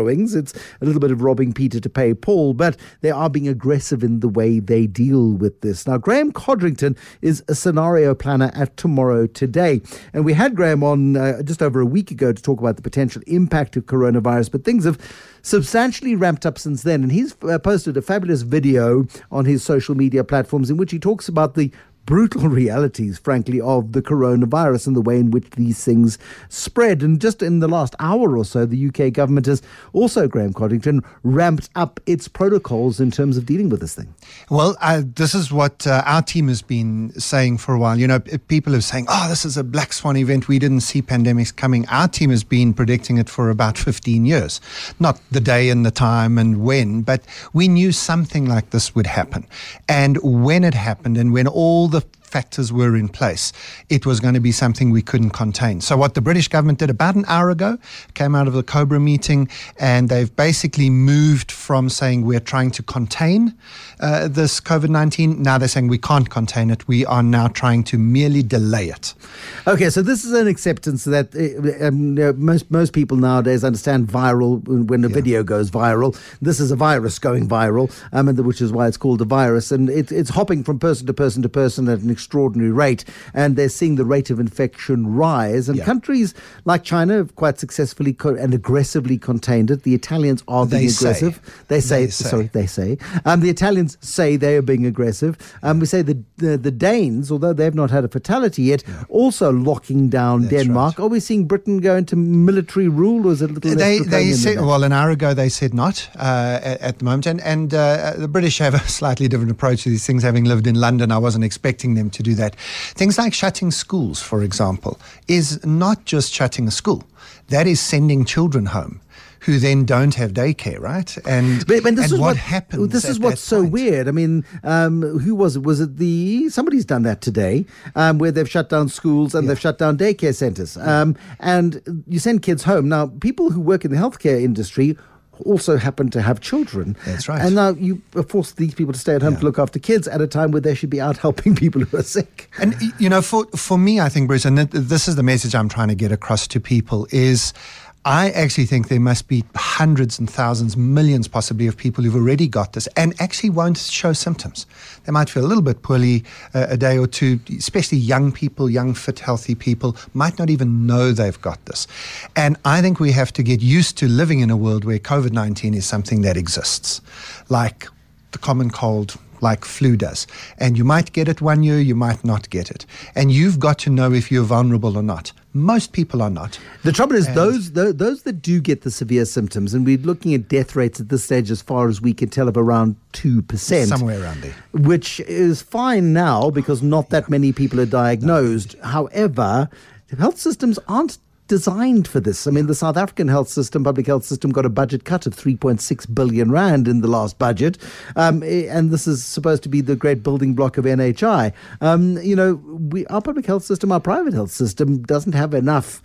It's a little bit of robbing Peter to pay Paul, but they are being aggressive in the way they deal with this. Now, Graham Codrington is a scenario planner at Tomorrow Today. And we had Graham on uh, just over a week ago to talk about the potential impact of coronavirus, but things have substantially ramped up since then. And he's uh, posted a fabulous video on his social media platforms in which he talks about the brutal realities, frankly, of the coronavirus and the way in which these things spread. And just in the last hour or so, the U K government has also, Graham Codrington, ramped up its protocols in terms of dealing with this thing. Well, uh, this is what uh, our team has been saying for a while. You know, people are saying, oh, this is a black swan event. We didn't see pandemics coming. Our team has been predicting it for about fifteen years. Not the day and the time and when, but we knew something like this would happen. And when it happened and when all the factors were in place, it was going to be something we couldn't contain. So what the British government did about an hour ago, came out of the COBRA meeting, and they've basically moved from saying we're trying to contain uh, this COVID nineteen. Now they're saying we can't contain it. We are now trying to merely delay it. Okay, so this is an acceptance that uh, um, uh, most most people nowadays understand viral when a yeah. video goes viral. This is a virus going viral, um, and the, which is why it's called a virus. And it, it's hopping from person to person to person at an extraordinary rate, and they're seeing the rate of infection rise. And yeah. countries like China have quite successfully co- and aggressively contained it. The Italians are being they aggressive. Say. They say, they say, sorry, they say. Um, the Italians say they are being aggressive. Um, we say the, the the Danes, although they've not had a fatality yet, yeah. also locking down That's Denmark. Right. Are we seeing Britain go into military rule, or is it a little they, less they said, than that? Well, an hour ago they said not uh, at, at the moment. And, and uh, the British have a slightly different approach to these things. Having lived in London, I wasn't expecting them to do that. Things like shutting schools, for example, is not just shutting a school. That is sending children home who then don't have daycare, right? And, but, but this and is what, what happens This is what's so point. weird. I mean, um, who was it? Was it the... Somebody's done that today, um, where they've shut down schools and yeah. they've shut down daycare centres. Um, and you send kids home. Now, people who work in the healthcare industry also happen to have children. That's right. And now you force these people to stay at home yeah. to look after kids at a time where they should be out helping people who are sick. And, you know, for, for me, I think, Bruce, and this is the message I'm trying to get across to people, is I actually think there must be hundreds and thousands, millions possibly of people who've already got this and actually won't show symptoms. They might feel a little bit poorly uh, a day or two, especially young people, young, fit, healthy people, might not even know they've got this. And I think we have to get used to living in a world where COVID nineteen is something that exists, like the common cold, like flu does. And you might get it one year, you might not get it. And you've got to know if you're vulnerable or not. Most people are not. The trouble is and those, those those that do get the severe symptoms, and we're looking at death rates at this stage as far as we can tell of around two percent. Somewhere around there. Which is fine now because not that yeah. many people are diagnosed. No. However, health systems aren't designed for this. I mean, the South African health system, public health system, got a budget cut of three point six billion rand in the last budget. Um, and this is supposed to be the great building block of N H I. Um, you know, we, our public health system, our private health system doesn't have enough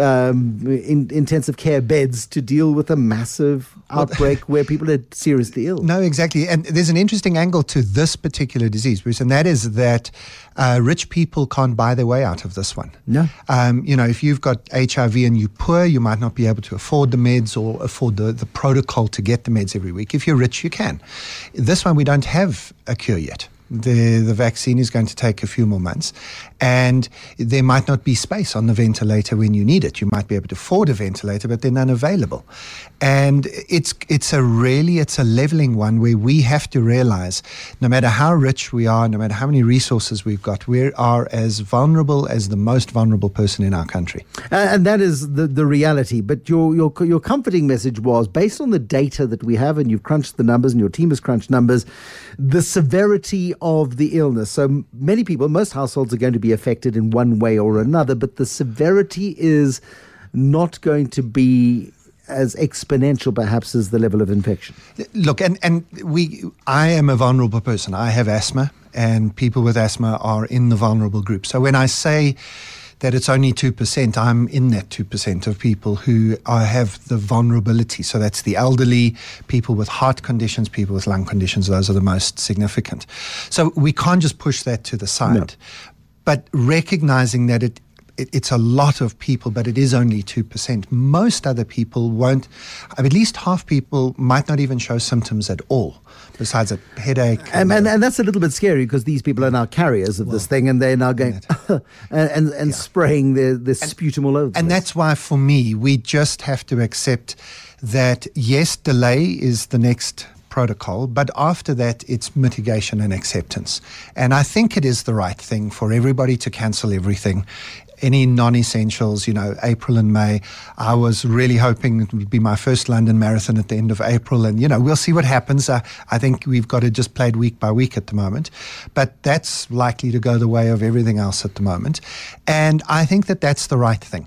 um, in, intensive care beds to deal with a massive outbreak where people are seriously ill. No, exactly. And there's an interesting angle to this particular disease, Bruce, and that is that uh, rich people can't buy their way out of this one. No. Um, you know, if you've got H I V and you're poor, you might not be able to afford the meds or afford the, the protocol to get the meds every week. If you're rich, you can. This one, we don't have a cure yet. The the vaccine is going to take a few more months, and there might not be space on the ventilator when you need it. You might be able to afford a ventilator, but they're none available. And it's it's a really, it's a leveling one where we have to realize no matter how rich we are, no matter how many resources we've got, we are as vulnerable as the most vulnerable person in our country. Uh, and that is the, the reality. But your, your, your comforting message was, based on the data that we have, and you've crunched the numbers and your team has crunched numbers, the severity of the illness. So many people, most households are going to be affected in one way or another, but the severity is not going to be as exponential perhaps as the level of infection. Look, and, and we, I am a vulnerable person. I have asthma, and people with asthma are in the vulnerable group. So when I say that it's only two percent, I'm in that two percent of people who are, have the vulnerability. So that's the elderly, people with heart conditions, people with lung conditions. Those are the most significant. So we can't just push that to the side. No. But recognizing that it it, it's a lot of people, but it is only two percent. Most other people won't, at least half people might not even show symptoms at all, besides a headache. And, and, and that's a little bit scary because these people are now carriers of well, this thing, and they're now going and, and, and yeah. spraying their, their sputum all over. And that's why, for me, we just have to accept that, yes, delay is the next protocol, but after that, it's mitigation and acceptance. And I think it is the right thing for everybody to cancel everything. Any non-essentials, you know, April and May. I was really hoping it would be my first London Marathon at the end of April. And, you know, we'll see what happens. Uh, I think we've got to just play it week by week at the moment. But that's likely to go the way of everything else at the moment. And I think that that's the right thing.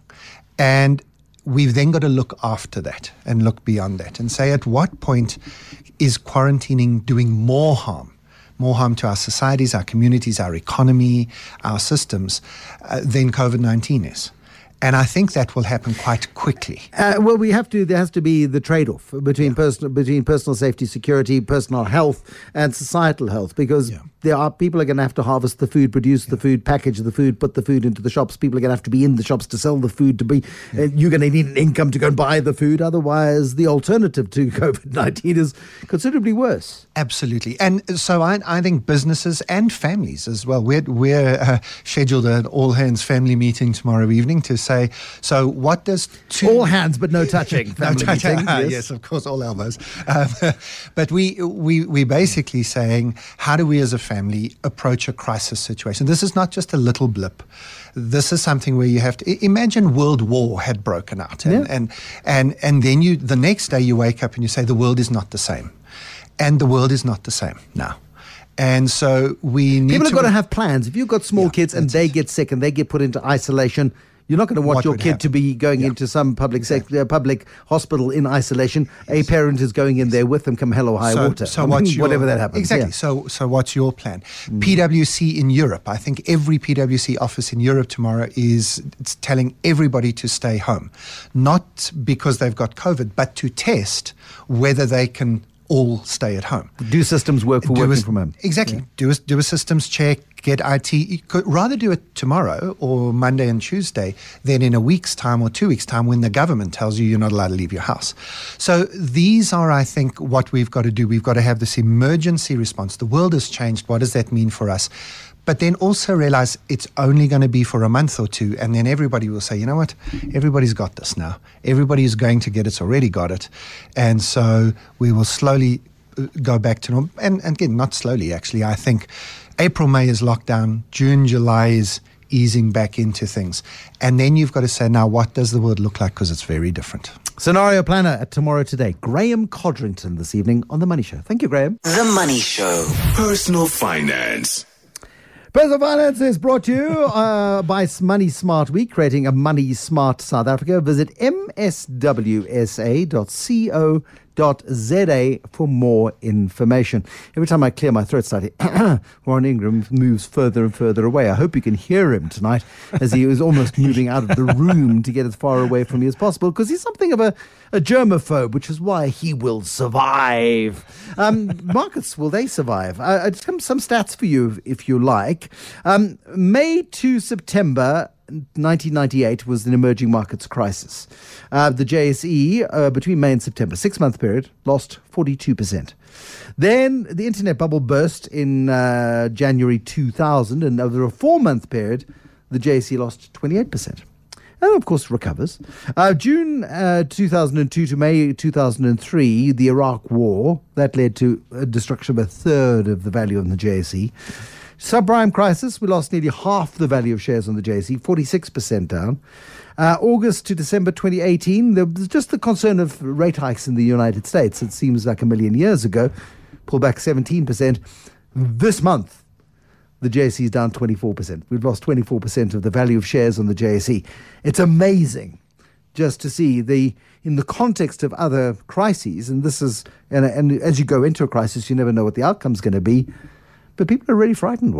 And we've then got to look after that and look beyond that and say, at what point is quarantining doing more harm, more harm to our societies, our communities, our economy, our systems, uh, than COVID nineteen is? And I think that will happen quite quickly. Uh, well, we have to. There has to be the trade-off between yeah. personal, between personal safety, security, personal health, and societal health, because yeah. there are people are going to have to harvest the food, produce yeah. the food, package the food, put the food into the shops. People are going to have to be in the shops to sell the food. To be, yeah. uh, you're going to need an income to go and buy the food. Otherwise, the alternative to COVID nineteen is considerably worse. Absolutely, and so I, I think businesses and families as well. We're we're uh, scheduled an all hands family meeting tomorrow evening to say. So what does two all hands but no touching no family touching. meeting? Uh, yes. yes, of course, all elbows. Um, but we we we basically saying, how do we as a family approach a crisis situation? This is not just a little blip. This is something where you have to imagine World War had broken out, and yeah. and, and and then you the next day you wake up and you say the world is not the same, and the world is not the same now. And so we need people have to got to have plans. If you've got small yeah, kids and they it. get sick and they get put into isolation, you're not going to want what your kid happen? to be going yeah. into some public exactly. sector, public hospital in isolation. Yes. A parent is going in there with them, come hell or high so, water. So I what's mean, your, whatever that happens. Exactly. Yeah. So, so what's your plan? Mm. P W C in Europe. I think every P W C office in Europe tomorrow is it's telling everybody to stay home, not because they've got COVID, but to test whether they can all stay at home. Do systems work for do working a, from home? Exactly. Yeah. Do a, do a systems check, get I T. You could rather do it tomorrow or Monday and Tuesday than in a week's time or two weeks' time when the government tells you you're not allowed to leave your house. So these are, I think, what we've got to do. We've got to have this emergency response. The world has changed. What does that mean for us? But then also realize it's only going to be for a month or two, and then everybody will say, you know what, everybody's got this now. Everybody is going to get it's already got it. And so we will slowly go back to normal. And, and again, not slowly, actually. I think April, May is lockdown. June, July is easing back into things. And then you've got to say, now, what does the world look like? Because it's very different. Scenario planner at Tomorrow Today. Graham Codrington this evening on The Money Show. Thank you, Graham. The Money Show. Personal finance. Personal Finance is brought to you uh, by Money Smart Week, creating a Money Smart South Africa. Visit m s w s a dot co dot z a for more information. Every time I clear my throat slightly, Warren Ingram moves further and further away. I hope you can hear him tonight as he is almost moving out of the room to get as far away from me as possible, because he's something of a, a germaphobe, which is why he will survive. Um, markets, will they survive? Uh, some, some stats for you, if you like. Um, May to September nineteen ninety-eight was an emerging markets crisis. Uh, the J S E, uh, between May and September, six-month period, lost forty-two percent. Then the internet bubble burst in uh, January two thousand, and over a four-month period, the J S E lost twenty-eight percent. And, of course, recovers. Uh, June uh, two thousand two to May two thousand three, the Iraq War, that led to a destruction of a third of the value of the J S E. Subprime crisis, we lost nearly half the value of shares on the J S E, forty-six percent down. Uh, August to December twenty eighteen, there was just the concern of rate hikes in the United States. It seems like a million years ago. Pulled back seventeen percent. This month, the J S E is down twenty-four percent. We've lost twenty-four percent of the value of shares on the J S E. It's amazing just to see the, in the context of other crises, and this is, and, and as you go into a crisis, you never know what the outcome's going to be. But people are really frightened, Warren.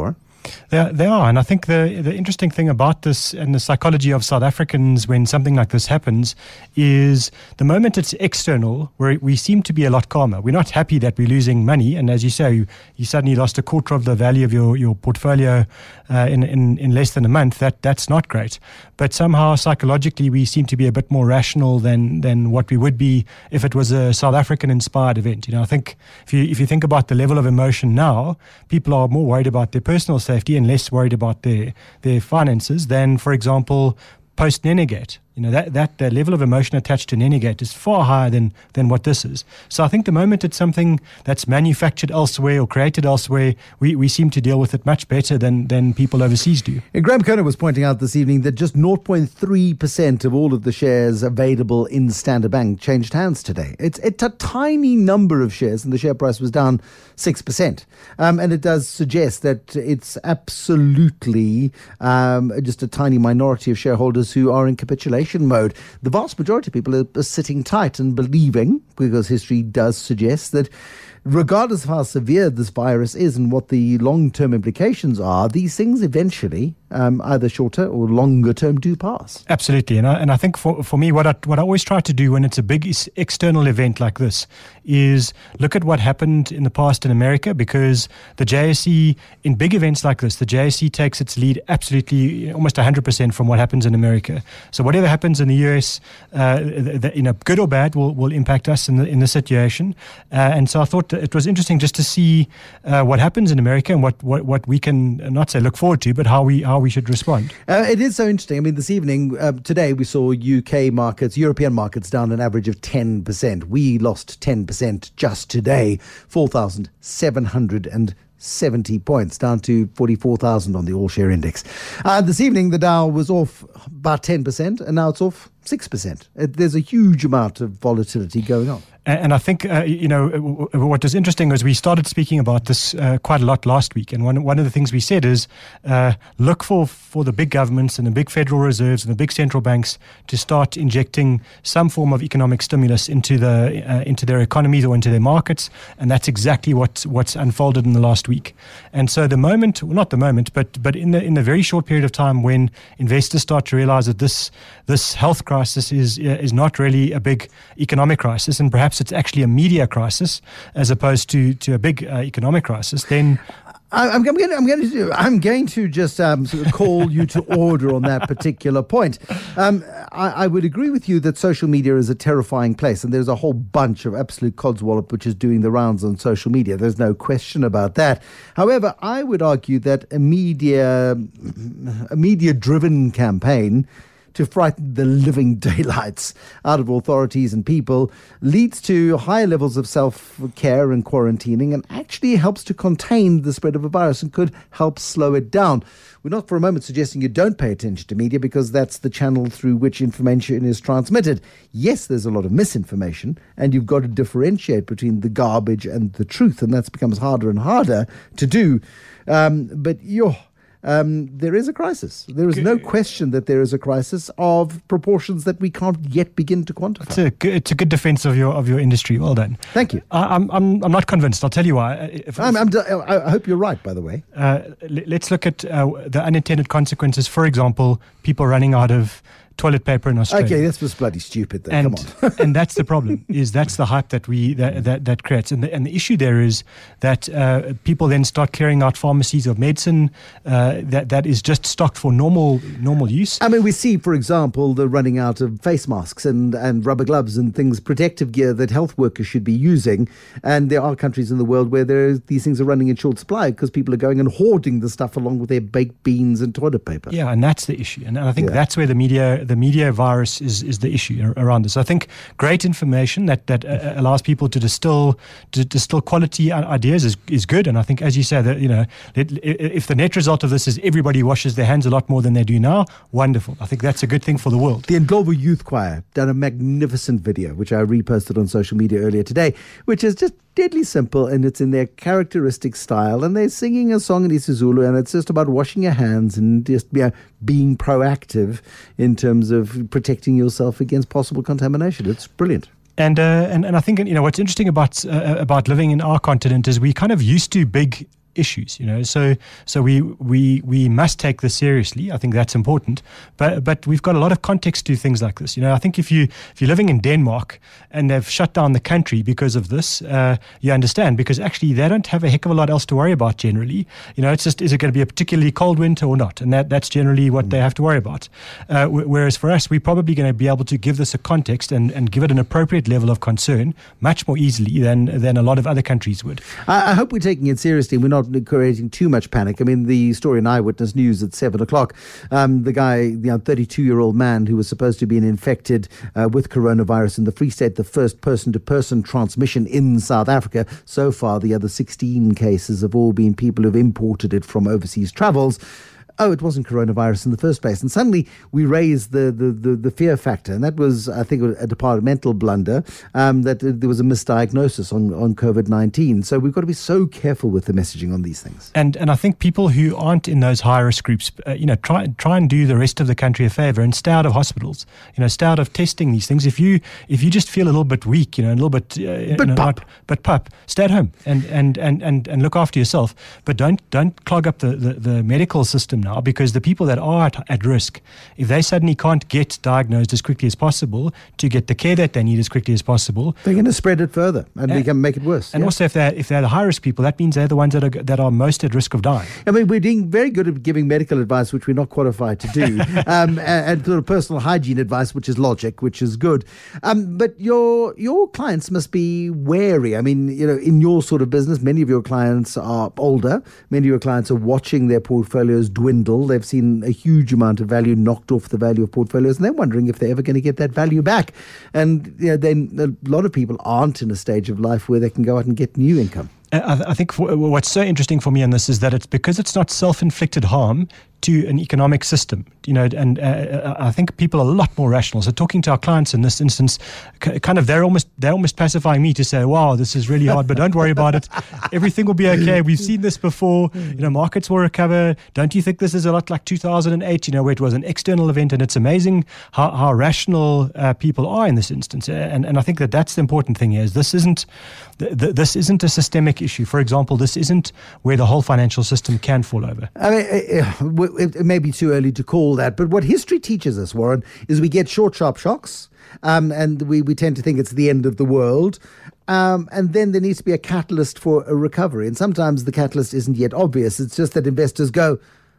They, they are, and I think the the interesting thing about this and the psychology of South Africans when something like this happens is the moment it's external, where we seem to be a lot calmer. We're not happy that we're losing money, and as you say, you, you suddenly lost a quarter of the value of your, your portfolio uh, in, in, in less than a month. That that's not great. But somehow psychologically we seem to be a bit more rational than than what we would be if it was a South African-inspired event. You know, I think if you if you think about the level of emotion now, people are more worried about their personal safety and less worried about their their finances than, for example, post Nenegate. You know, that, that that level of emotion attached to Nenegate is far higher than than what this is. So I think the moment it's something that's manufactured elsewhere or created elsewhere, we, we seem to deal with it much better than, than people overseas do. And Graham Kerner was pointing out this evening that just zero point three percent of all of the shares available in Standard Bank changed hands today. It's, it's a tiny number of shares, and the share price was down six percent. Um, and it does suggest that it's absolutely um, just a tiny minority of shareholders who are in capitulation mode. The vast majority of people are, are sitting tight and believing, because history does suggest that regardless of how severe this virus is and what the long-term implications are, these things eventually, um, either shorter or longer term, do pass. Absolutely. And I, and I think for, for me, what I, what I always try to do when it's a big is external event like this is look at what happened in the past in America, because the J S E, in big events like this, the J S E takes its lead absolutely almost one hundred percent from what happens in America. So whatever happens in the U S, uh, the, the, you know, good or bad, will, will impact us in the, in the situation. Uh, and so I thought it was interesting just to see uh, what happens in America and what, what, what we can not say look forward to, but how we how we should respond. Uh, it is so interesting. I mean, this evening, uh, today we saw U K markets, European markets down an average of ten percent. We lost ten percent just today, four thousand seven hundred seventy points, down to forty-four thousand on the all-share index. Uh, this evening, the Dow was off about ten percent, and now it's off six percent. It, there's a huge amount of volatility going on. And I think, uh, you know, what was interesting was we started speaking about this uh, quite a lot last week. And one one of the things we said is uh, look for, for the big governments and the big Federal Reserves and the big central banks to start injecting some form of economic stimulus into the uh, into their economies or into their markets. And that's exactly what, what's unfolded in the last week. And so the moment, well, not the moment, but but in the in the very short period of time when investors start to realize that this this health crisis is uh, is not really a big economic crisis, and perhaps it's actually a media crisis as opposed to, to a big uh, economic crisis, then I, I'm, I'm, going to, I'm going to do, I'm going to just um, sort of call you to order on that particular point. Um, I, I would agree with you that social media is a terrifying place, and there's a whole bunch of absolute codswallop which is doing the rounds on social media. There's no question about that. However, I would argue that a media, a media-driven campaign to frighten the living daylights out of authorities and people leads to higher levels of self-care and quarantining, and actually helps to contain the spread of a virus and could help slow it down. We're not for a moment suggesting you don't pay attention to media, because that's the channel through which information is transmitted. Yes, there's a lot of misinformation, and you've got to differentiate between the garbage and the truth, and that becomes harder and harder to do. Um, but you're... Um, there is a crisis. There is no question that there is a crisis of proportions that we can't yet begin to quantify. It's a good, it's a good defense of your of your industry. Well done. Thank you. I, I'm I'm I'm not convinced. I'll tell you why. If, I'm, I'm, I hope you're right. By the way, uh, let's look at uh, the unintended consequences. For example, people running out of toilet paper in Australia. Okay, this was bloody stupid though. And, Come on. And that's the problem, is that's the hype that we that that, that creates. And the, and the issue there is that uh, people then start clearing out pharmacies of medicine uh, that that is just stocked for normal normal use. I mean, we see, for example, the running out of face masks and, and rubber gloves and things, protective gear that health workers should be using. And there are countries in the world where there is, these things are running in short supply because people are going and hoarding the stuff along with their baked beans and toilet paper. Yeah, and that's the issue. And I think Yeah. that's where the media the media virus is, is the issue around this. I think great information that that uh, allows people to distill to distill quality ideas is, is good. And I think, as you say, that you know, if the net result of this is everybody washes their hands a lot more than they do now, wonderful. I think that's a good thing for the world. The Ndlovu Youth Choir done a magnificent video, which I reposted on social media earlier today, which is just deadly simple, and it's in their characteristic style, and they're singing a song in isiZulu, and it's just about washing your hands and just, you know, being proactive in terms of protecting yourself against possible contamination. It's brilliant. And, uh, and and I think, you know, what's interesting about uh, about living in our continent is we kind of used to big issues, you know. So so we we we must take this seriously. I think that's important. But but we've got a lot of context to things like this. You know, I think if you if you're living in Denmark and they've shut down the country because of this, uh, you understand, because actually they don't have a heck of a lot else to worry about generally. You know, it's just, is it going to be a particularly cold winter or not? And that that's generally what mm. they have to worry about. Uh, w- whereas for us, we're probably going to be able to give this a context and, and give it an appropriate level of concern much more easily than than a lot of other countries would. I, I hope we're taking it seriously. We're not creating too much panic. I mean, the story in Eyewitness News at seven o'clock, um, the guy, the thirty-two-year-old man who was supposed to be infected uh, with coronavirus in the Free State, the first person-to-person transmission in South Africa. So far, the other sixteen cases have all been people who've imported it from overseas travels. Oh, it wasn't coronavirus in the first place. And suddenly we raised the, the, the, the fear factor. And that was, I think, a departmental blunder, um, that there was a misdiagnosis on, on COVID nineteen. So we've got to be so careful with the messaging on these things. And and I think people who aren't in those high-risk groups, uh, you know, try try and do the rest of the country a favor and stay out of hospitals, you know, stay out of testing these things. If you if you just feel a little bit weak, you know, a little bit... Uh, but you know, pup. Not, but pup, stay at home and, and, and, and, and look after yourself. But don't don't clog up the, the, the medical system now, because the people that are at, at risk, if they suddenly can't get diagnosed as quickly as possible to get the care that they need as quickly as possible, they're going to spread it further and uh, they can make it worse. And yeah. also, if they're if they're the high risk people, that means they're the ones that are that are most at risk of dying. I mean, we're doing very good at giving medical advice, which we're not qualified to do, um, and, and sort of personal hygiene advice, which is logic, which is good. Um, but your your clients must be wary. I mean, you know, in your sort of business, many of your clients are older. Many of your clients are watching their portfolios dwindle. They've seen a huge amount of value knocked off the value of portfolios, and they're wondering if they're ever going to get that value back. And you know, then a lot of people aren't in a stage of life where they can go out and get new income. I, I think for, what's so interesting for me on this is that it's because it's not self-inflicted harm to an economic system, you know, and uh, I think people are a lot more rational. So talking to our clients in this instance, c- kind of they're almost they're almost pacifying me to say, wow, this is really hard, but don't worry about it. Everything will be okay. We've seen this before. You know, markets will recover. Don't you think this is a lot like two thousand eight, you know, where it was an external event? And it's amazing how, how rational uh, people are in this instance. And and I think that that's the important thing here, is this isn't, th- th- this isn't a systemic issue. For example, this isn't where the whole financial system can fall over. I mean, uh, it may be too early to call that, but what history teaches us, Warren, is we get short, sharp shocks, um, and we, we tend to think it's the end of the world. Um, and then there needs to be a catalyst for a recovery. And sometimes the catalyst isn't yet obvious. It's just that investors go,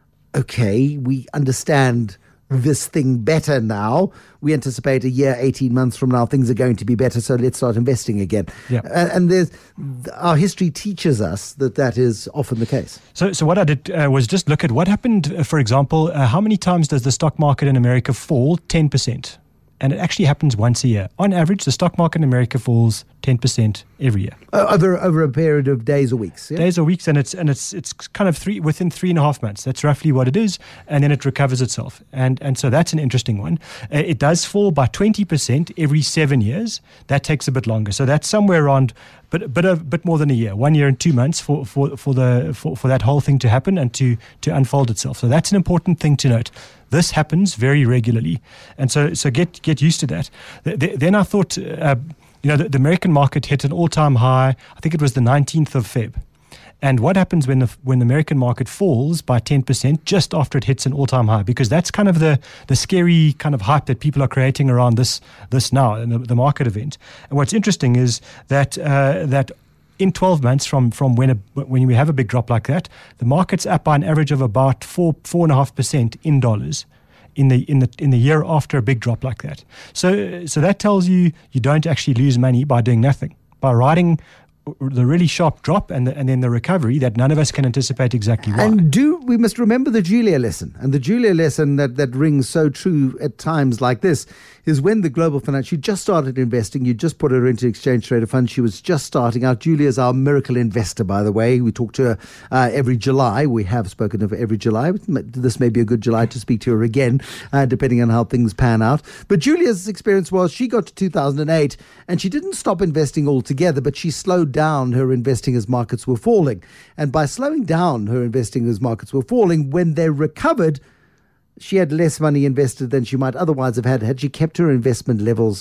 okay, we understand this thing better now. We anticipate a year, eighteen months from now, things are going to be better, so let's start investing again. Yeah. Uh, and there's, our history teaches us that that is often the case. So so what I did uh, was just look at what happened, uh, for example, uh, how many times does the stock market in America fall? ten percent. And it actually happens once a year. On average, the stock market in America falls ten percent every year. Uh, over over a period of days or weeks. Yeah? Days or weeks, and it's and it's it's kind of three within three and a half months. That's roughly what it is, and then it recovers itself. And and so that's an interesting one. Uh, it does fall by twenty percent every seven years. That takes a bit longer. So that's somewhere around, but but a bit more than a year, one year and two months for for for the for, for that whole thing to happen and to to unfold itself. So that's an important thing to note. This happens very regularly, and so so get get used to that. Th- then I thought, uh, you know, the, the American market hit an all-time high. I think it was the nineteenth of February. And what happens when the when the American market falls by ten percent just after it hits an all-time high? Because that's kind of the the scary kind of hype that people are creating around this this now and the, the market event. And what's interesting is that uh, that. in twelve months from, from when a, when we have a big drop like that, the market's up by an average of about four four and a half percent in dollars in the in the in the year after a big drop like that. So so that tells you you don't actually lose money by doing nothing, by riding the really sharp drop and the, and then the recovery that none of us can anticipate exactly why. And do we must remember the Julia lesson, and the Julia lesson that, that rings so true at times like this is when the global finance, she just started investing, you just put her into exchange traded funds, she was just starting out. Julia's our miracle investor, by the way. We talk to her uh, every July. We have spoken of her every July. This may be a good July to speak to her again, uh, depending on how things pan out. But Julia's experience was she got to two thousand eight and she didn't stop investing altogether, but she slowed down her investing as markets were falling. And by slowing down her investing as markets were falling, when they recovered, she had less money invested than she might otherwise have had had she kept her investment levels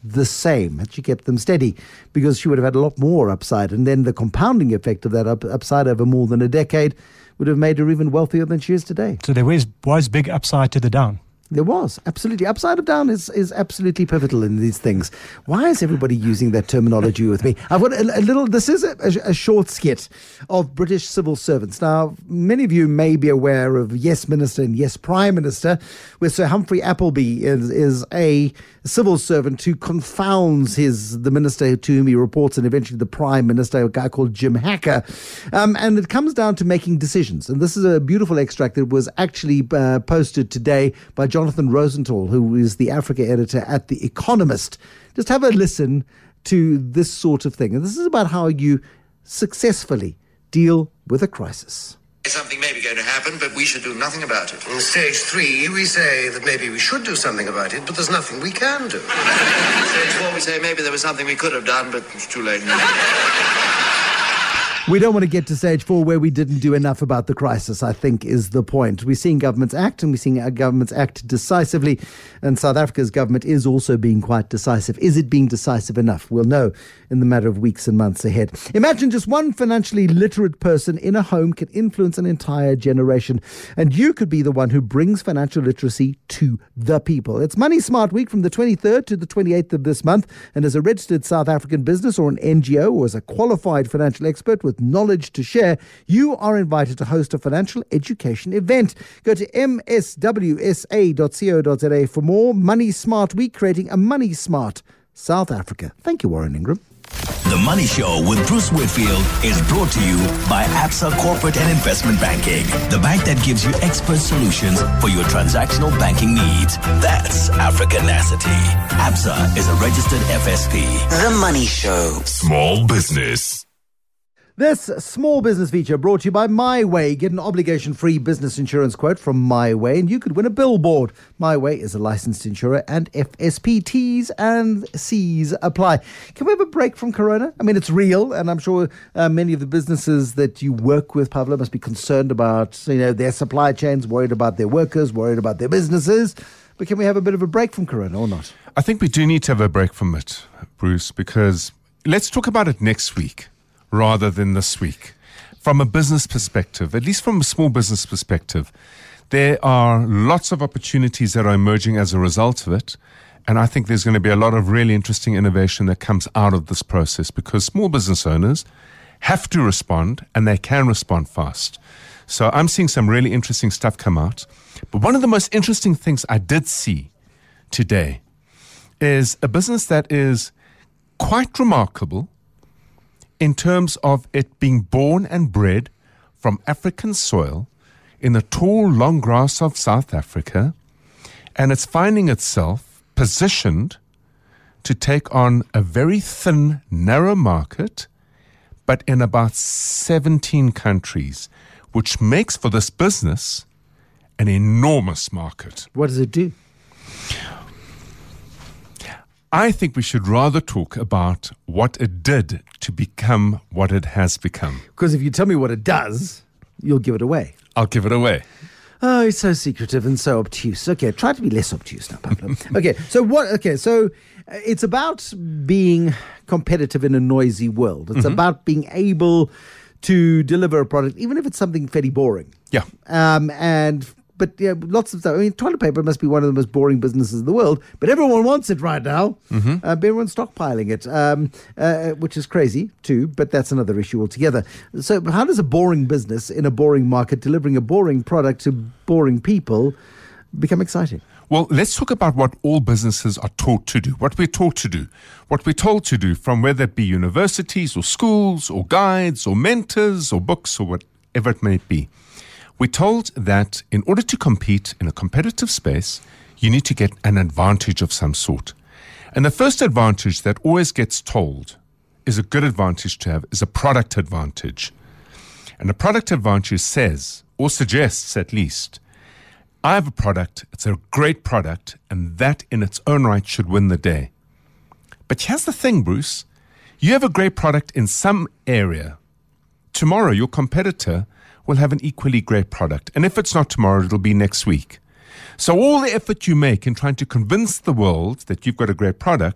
the same, had she kept them steady, because she would have had a lot more upside. And then the compounding effect of that up, upside over more than a decade would have made her even wealthier than she is today. So there was, was big upside to the down. There was, absolutely. Upside of down is, is absolutely pivotal in these things. Why is everybody using that terminology with me? I've got a, a little, this is a, a, a short skit of British civil servants. Now, many of you may be aware of Yes Minister and Yes Prime Minister, where Sir Humphrey Appleby is, is a civil servant who confounds his the minister to whom he reports, and eventually the Prime Minister, a guy called Jim Hacker. Um, and it comes down to making decisions. And this is a beautiful extract that was actually uh, posted today by Jonathan Rosenthal, who is the Africa editor at The Economist. Just have a listen to this sort of thing. And this is about how you successfully deal with a crisis. Something may be going to happen, but we should do nothing about it. In stage three, we say that maybe we should do something about it, but there's nothing we can do. Stage four, we say maybe there was something we could have done, but it's too late now. We don't want to get to stage four where we didn't do enough about the crisis, I think, is the point. We're seeing governments act, and we're seeing our governments act decisively. And South Africa's government is also being quite decisive. Is it being decisive enough? We'll know in the matter of weeks and months ahead. Imagine just one financially literate person in a home can influence an entire generation. And you could be the one who brings financial literacy to the people. It's Money Smart Week from the twenty-third to the twenty-eighth of this month. And as a registered South African business or an N G O, or as a qualified financial expert with knowledge to share, you are invited to host a financial education event. Go to m s w s a dot co dot z a for more. Money Smart Week, creating a money smart South Africa. Thank you, Warren Ingram. The Money Show with Bruce Whitfield is brought to you by Absa Corporate and Investment Banking, the bank that gives you expert solutions for your transactional banking needs. That's Africanacity. Absa is a registered F S P. The Money Show. Small business. This small business feature brought to you by MyWay. Get an obligation-free business insurance quote from MyWay and you could win a billboard. MyWay is a licensed insurer and F S P T's and C's apply. Can we have a break from Corona? I mean, it's real, and I'm sure uh, many of the businesses that you work with, Pavlo, must be concerned about, you know, their supply chains, worried about their workers, worried about their businesses. But can we have a bit of a break from Corona or not? I think we do need to have a break from it, Bruce, because let's talk about it next week rather than this week. From a business perspective, at least from a small business perspective, there are lots of opportunities that are emerging as a result of it. And I think there's going to be a lot of really interesting innovation that comes out of this process, because small business owners have to respond, and they can respond fast. So I'm seeing some really interesting stuff come out. But one of the most interesting things I did see today is a business that is quite remarkable in terms of it being born and bred from African soil in the tall, long grass of South Africa, and it's finding itself positioned to take on a very thin, narrow market, but in about seventeen countries, which makes for this business an enormous market. What does it do? I think we should rather talk about what it did to become what it has become. Because if you tell me what it does, you'll give it away. I'll give it away. Oh, it's so secretive and so obtuse. Okay, try to be less obtuse now, Pablo. okay, so what? Okay, so it's about being competitive in a noisy world. It's mm-hmm. about being able to deliver a product, even if it's something fairly boring. Yeah. Um, and but yeah, lots of stuff. I mean, toilet paper must be one of the most boring businesses in the world, but everyone wants it right now. Mm-hmm. Uh, everyone's stockpiling it, um, uh, which is crazy too. But that's another issue altogether. So, how does a boring business in a boring market delivering a boring product to boring people become exciting? Well, let's talk about what all businesses are taught to do, what we're taught to do, what we're told to do, from whether it be universities or schools or guides or mentors or books or whatever it may be. We're told that in order to compete in a competitive space, you need to get an advantage of some sort. And the first advantage that always gets told is a good advantage to have is a product advantage. And a product advantage says, or suggests at least, I have a product, it's a great product, and that in its own right should win the day. But here's the thing, Bruce. You have a great product in some area. Tomorrow, your competitor will have an equally great product. And if it's not tomorrow, it'll be next week. So all the effort you make in trying to convince the world that you've got a great product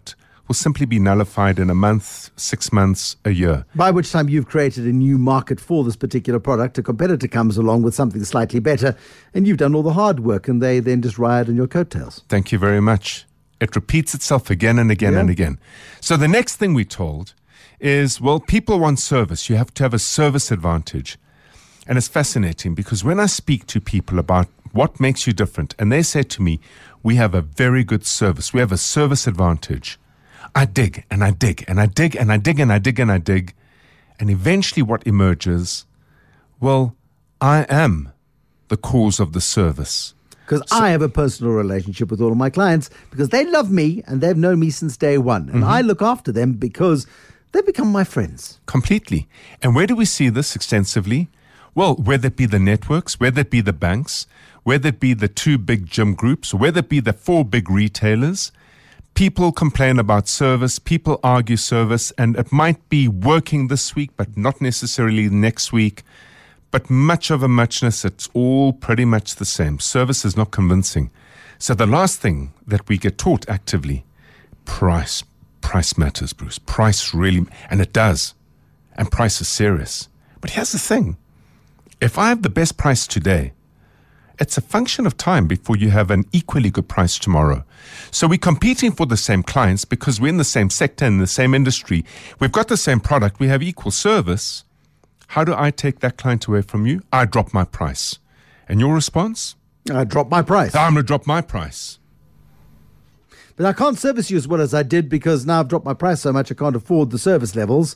will simply be nullified in a month, six months, a year. By which time you've created a new market for this particular product. A competitor comes along with something slightly better, and you've done all the hard work, and they then just ride on your coattails. Thank you very much. It repeats itself again and again Yeah. and again. So the next thing we're told is, well, people want service. You have to have a service advantage. And it's fascinating because when I speak to people about what makes you different, and they say to me, we have a very good service. We have a service advantage. I dig and I dig and I dig and I dig and I dig and I dig. And eventually what emerges, well, I am the cause of the service. Because so, I have a personal relationship with all of my clients because they love me and they've known me since day one. And mm-hmm. I look after them because they become my friends. Completely. And where do we see this extensively? Well, whether it be the networks, whether it be the banks, whether it be the two big gym groups, whether it be the four big retailers, people complain about service, people argue service, and it might be working this week, but not necessarily next week. But much of a muchness, it's all pretty much the same. Service is not convincing. So the last thing that we get taught actively, price. Price matters, Bruce. Price really, and it does. And price is serious. But here's the thing. If I have the best price today, it's a function of time before you have an equally good price tomorrow. So we're competing for the same clients because we're in the same sector, in the same industry. We've got the same product. We have equal service. How do I take that client away from you? I drop my price. And your response? I drop my price. I'm going to drop my price. But I can't service you as well as I did because now I've dropped my price so much I can't afford the service levels.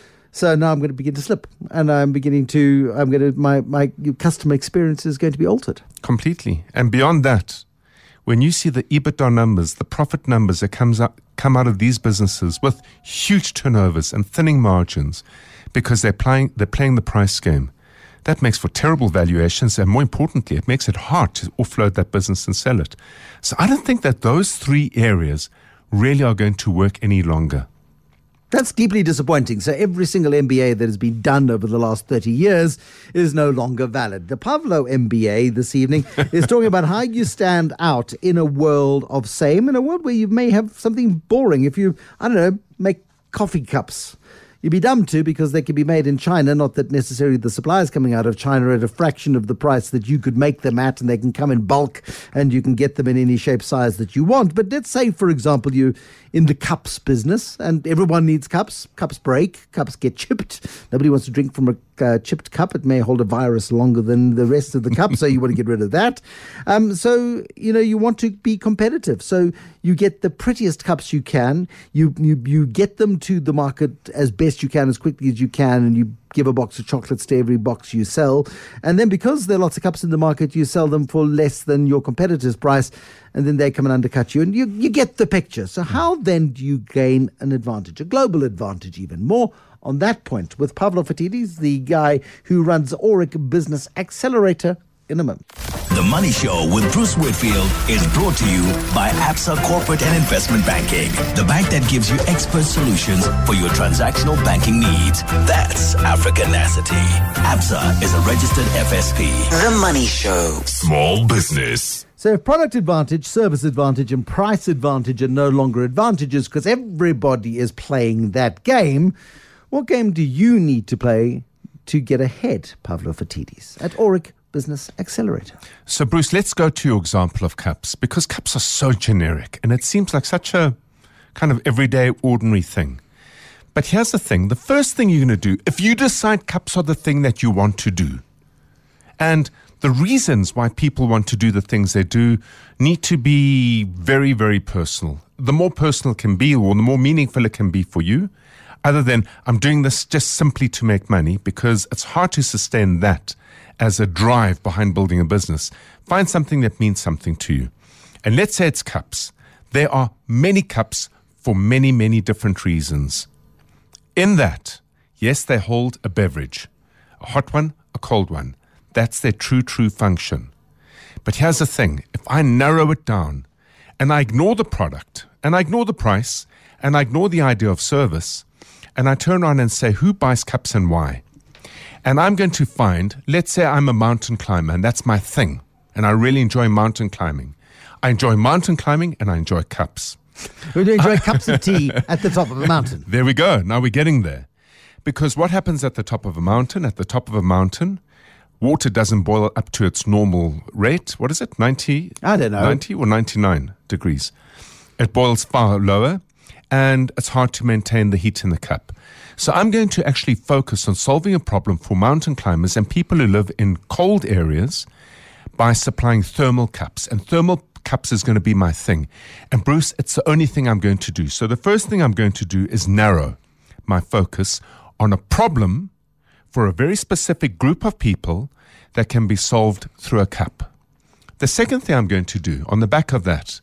So now I'm going to begin to slip, and I'm beginning to, I'm going to, my, my customer experience is going to be altered. Completely. And beyond that, when you see the EBITDA numbers, the profit numbers that comes out, come out of these businesses with huge turnovers and thinning margins because they're playing, they're playing the price game, that makes for terrible valuations, and more importantly, it makes it hard to offload that business and sell it. So I don't think that those three areas really are going to work any longer. That's deeply disappointing. So every single M B A that has been done over the last thirty years is no longer valid. The Pavlo M B A this evening is talking about how you stand out in a world of same, in a world where you may have something boring. If you, I don't know, make coffee cups, you'd be dumb to because they can be made in China. Not that necessarily the suppliers coming out of China are at a fraction of the price that you could make them at, and they can come in bulk and you can get them in any shape, size that you want. But let's say, for example, you in the cups business, and everyone needs cups. Cups break, cups get chipped. Nobody wants to drink from a uh, chipped cup. It may hold a virus longer than the rest of the cup, so you want to get rid of that. Um, so, you know, you want to be competitive. So you get the prettiest cups you can. You, you, you get them to the market as best you can, as quickly as you can, and you give a box of chocolates to every box you sell. And then because there are lots of cups in the market, you sell them for less than your competitor's price, and then they come and undercut you, and you, you get the picture. So how then do you gain an advantage, a global advantage even more? On that point, with Pavlo Phitidis, the guy who runs Auric Business Accelerator, in a moment. The Money Show with Bruce Whitfield is brought to you by Absa Corporate and Investment Banking, the bank that gives you expert solutions for your transactional banking needs. That's Africanacity. Absa is a registered F S P. The Money Show. Small business. So if product advantage, service advantage, and price advantage are no longer advantages because everybody is playing that game, what game do you need to play to get ahead, Pavlo Phitidis, at Auric Business Accelerator? So, Bruce, let's go to your example of cups, because cups are so generic and it seems like such a kind of everyday, ordinary thing. But here's the thing. The first thing you're going to do, if you decide cups are the thing that you want to do, and the reasons why people want to do the things they do need to be very, very personal. The more personal it can be, or the more meaningful it can be for you, other than I'm doing this just simply to make money, because it's hard to sustain that as a drive behind building a business. Find something that means something to you. And let's say it's cups. There are many cups for many, many different reasons. In that, yes, they hold a beverage, a hot one, a cold one. That's their true, true function. But here's the thing. If I narrow it down and I ignore the product and I ignore the price and I ignore the idea of service, and I turn around and say, who buys cups and why? And I'm going to find, let's say I'm a mountain climber and that's my thing. And I really enjoy mountain climbing. I enjoy mountain climbing and I enjoy cups. We're going to enjoy cups of tea at the top of a mountain. There we go. Now we're getting there. Because what happens at the top of a mountain? At the top of a mountain, water doesn't boil up to its normal rate. What is it? ninety? I don't know. ninety or ninety-nine degrees. It boils far lower, and it's hard to maintain the heat in the cup. So I'm going to actually focus on solving a problem for mountain climbers and people who live in cold areas by supplying thermal cups. And thermal cups is going to be my thing. And Bruce, it's the only thing I'm going to do. So the first thing I'm going to do is narrow my focus on a problem for a very specific group of people that can be solved through a cup. The second thing I'm going to do on the back of that,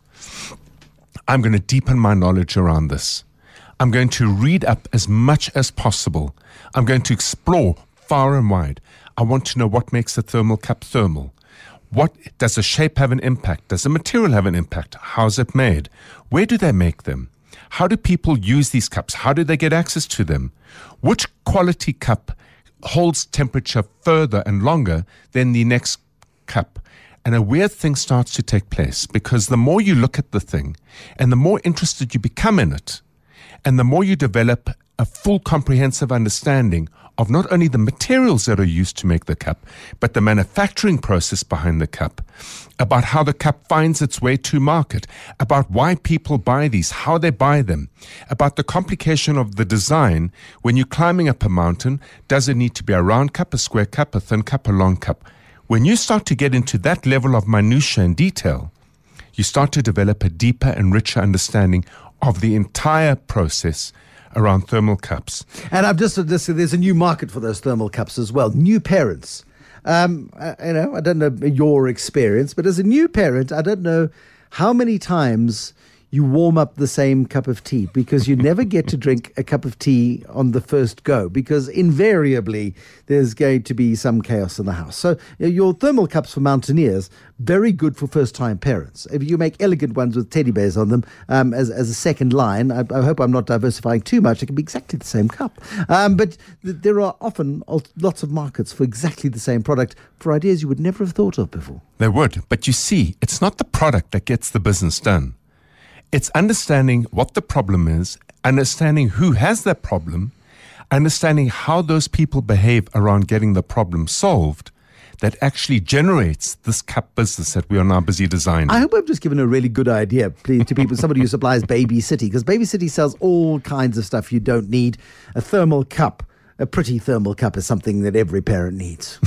I'm going to deepen my knowledge around this. I'm going to read up as much as possible. I'm going to explore far and wide. I want to know what makes a thermal cup thermal. What does the shape have an impact? Does the material have an impact? How's it made? Where do they make them? How do people use these cups? How do they get access to them? Which quality cup holds temperature further and longer than the next cup? And a weird thing starts to take place, because the more you look at the thing and the more interested you become in it, and the more you develop a full comprehensive understanding of not only the materials that are used to make the cup, but the manufacturing process behind the cup, about how the cup finds its way to market, about why people buy these, how they buy them, about the complication of the design. When you're climbing up a mountain, does it need to be a round cup, a square cup, a thin cup, a long cup? When you start to get into that level of minutiae and detail, you start to develop a deeper and richer understanding of the entire process around thermal cups. And I've just, just there's a new market for those thermal cups as well. New parents. Um, I, you know, I don't know your experience, but as a new parent, I don't know how many times you warm up the same cup of tea, because you never get to drink a cup of tea on the first go, because invariably there's going to be some chaos in the house. So you know, your thermal cups for mountaineers, very good for first-time parents. If you make elegant ones with teddy bears on them um, as, as a second line, I, I hope I'm not diversifying too much, it can be exactly the same cup. Um, but th- there are often lots of markets for exactly the same product for ideas you would never have thought of before. They would. But you see, it's not the product that gets the business done. It's understanding what the problem is, understanding who has that problem, understanding how those people behave around getting the problem solved, that actually generates this cup business that we are now busy designing. I hope I've just given a really good idea to people, somebody who supplies Baby City, because Baby City sells all kinds of stuff you don't need. A thermal cup, a pretty thermal cup, is something that every parent needs.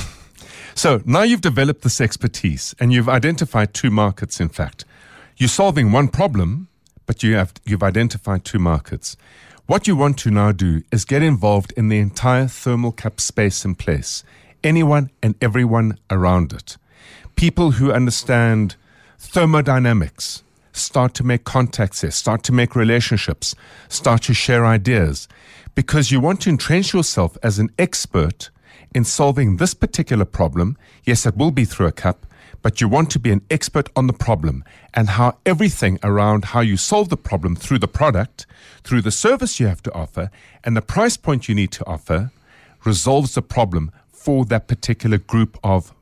So now you've developed this expertise and you've identified two markets, in fact. You're solving one problem, but you have, you've identified two markets. What you want to now do is get involved in the entire thermal cup space and place. Anyone and everyone around it. People who understand thermodynamics start to make contacts there, start to make relationships, start to share ideas, because you want to entrench yourself as an expert in solving this particular problem. Yes, it will be through a cup, but you want to be an expert on the problem and how everything around how you solve the problem through the product, through the service you have to offer, and the price point you need to offer resolves the problem for that particular group of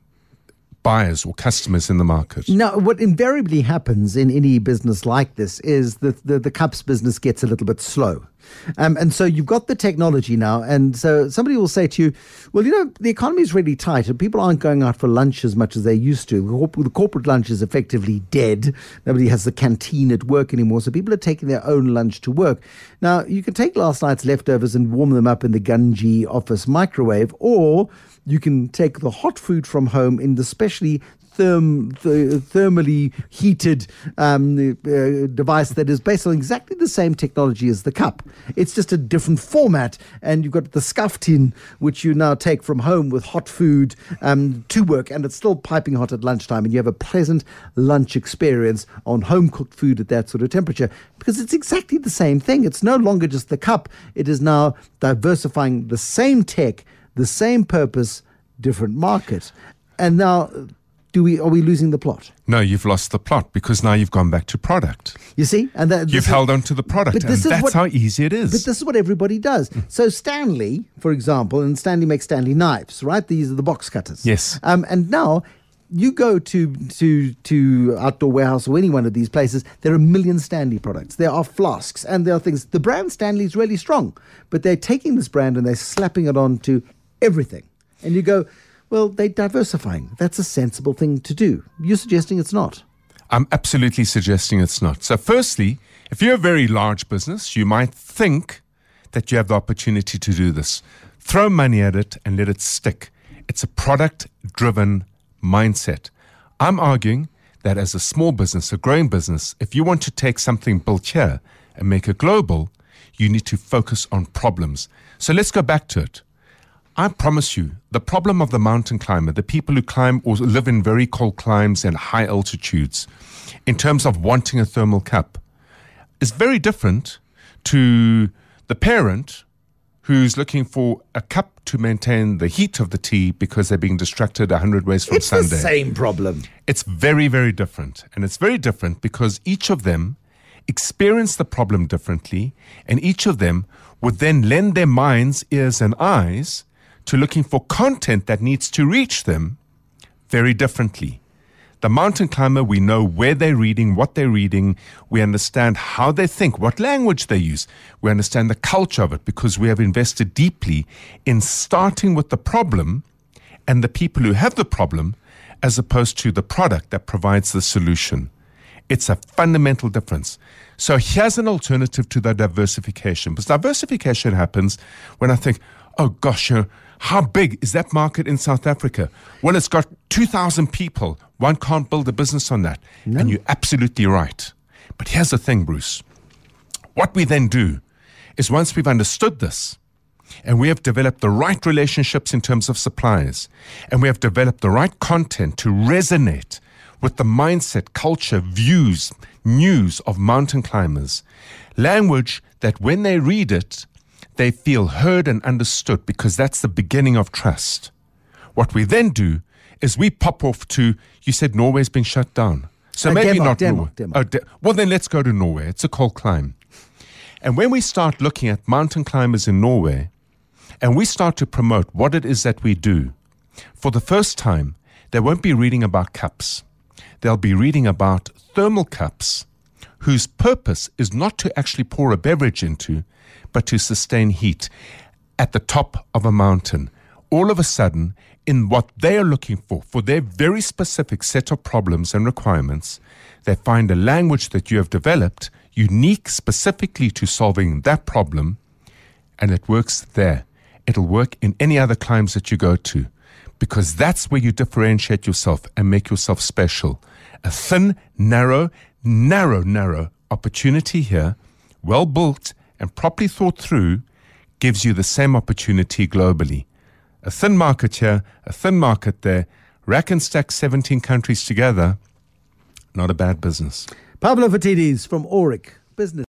buyers or customers in the market. Now, what invariably happens in any business like this is that the, the cups business gets a little bit slow. Um, and so you've got the technology now, and so somebody will say to you, well, you know, the economy is really tight and people aren't going out for lunch as much as they used to. The corporate lunch is effectively dead. Nobody has the canteen at work anymore, so people are taking their own lunch to work. Now, you can take last night's leftovers and warm them up in the Gunji office microwave, or you can take the hot food from home in the specially Therm, th- thermally heated um, uh, device that is based on exactly the same technology as the cup. It's just a different format, and you've got the scuff tin, which you now take from home with hot food um, to work, and it's still piping hot at lunchtime, and you have a pleasant lunch experience on home-cooked food at that sort of temperature, because it's exactly the same thing. It's no longer just the cup. It is now diversifying the same tech, the same purpose, different market. And now... Do we are we losing the plot? No, you've lost the plot, because now you've gone back to product. You see? And that, You've is, held on to the product, and that's what, how easy it is. But this is what everybody does. Mm. So Stanley, for example, and Stanley makes Stanley knives, right? These are the box cutters. Yes. Um, and now you go to to to Outdoor Warehouse or any one of these places, there are a million Stanley products. There are flasks and there are things. The brand Stanley is really strong, but they're taking this brand and they're slapping it onto everything. And you go, well, they're diversifying. That's a sensible thing to do. You're suggesting it's not. I'm absolutely suggesting it's not. So firstly, if you're a very large business, you might think that you have the opportunity to do this. Throw money at it and let it stick. It's a product-driven mindset. I'm arguing that as a small business, a growing business, if you want to take something built here and make it global, you need to focus on problems. So let's go back to it. I promise you, the problem of the mountain climber, the people who climb or live in very cold climes and high altitudes, in terms of wanting a thermal cup, is very different to the parent who's looking for a cup to maintain the heat of the tea because they're being distracted a hundred ways from it's Sunday. It's the same problem. It's very, very different. And it's very different because each of them experience the problem differently, and each of them would then lend their minds, ears, and eyes to looking for content that needs to reach them very differently. The mountain climber, we know where they're reading, what they're reading. We understand how they think, what language they use. We understand the culture of it because we have invested deeply in starting with the problem and the people who have the problem as opposed to the product that provides the solution. It's a fundamental difference. So here's an alternative to the diversification. Because diversification happens when I think, oh gosh, you know, how big is that market in South Africa? Well, it's got two thousand people. One can't build a business on that. No. And you're absolutely right. But here's the thing, Bruce. What we then do is once we've understood this, and we have developed the right relationships in terms of suppliers, and we have developed the right content to resonate with the mindset, culture, views, news of mountain climbers, language that when they read it, they feel heard and understood because that's the beginning of trust. What we then do is we pop off to, you said Norway's been shut down. So uh, maybe Denmark, not Denmark, Norway. Denmark. Oh, de- well, then let's go to Norway. It's a cold climb. And when we start looking at mountain climbers in Norway, and we start to promote what it is that we do, for the first time, they won't be reading about cups. They'll be reading about thermal cups whose purpose is not to actually pour a beverage into, but to sustain heat at the top of a mountain. All of a sudden, in what they are looking for, for their very specific set of problems and requirements, they find a language that you have developed unique specifically to solving that problem, and it works there. It'll work in any other climbs that you go to, because that's where you differentiate yourself and make yourself special. A thin, narrow, narrow, narrow opportunity here, well built and properly thought through, gives you the same opportunity globally. A thin market here, a thin market there, rack and stack seventeen countries together, not a bad business. Pablo Phitidis from Auric Business.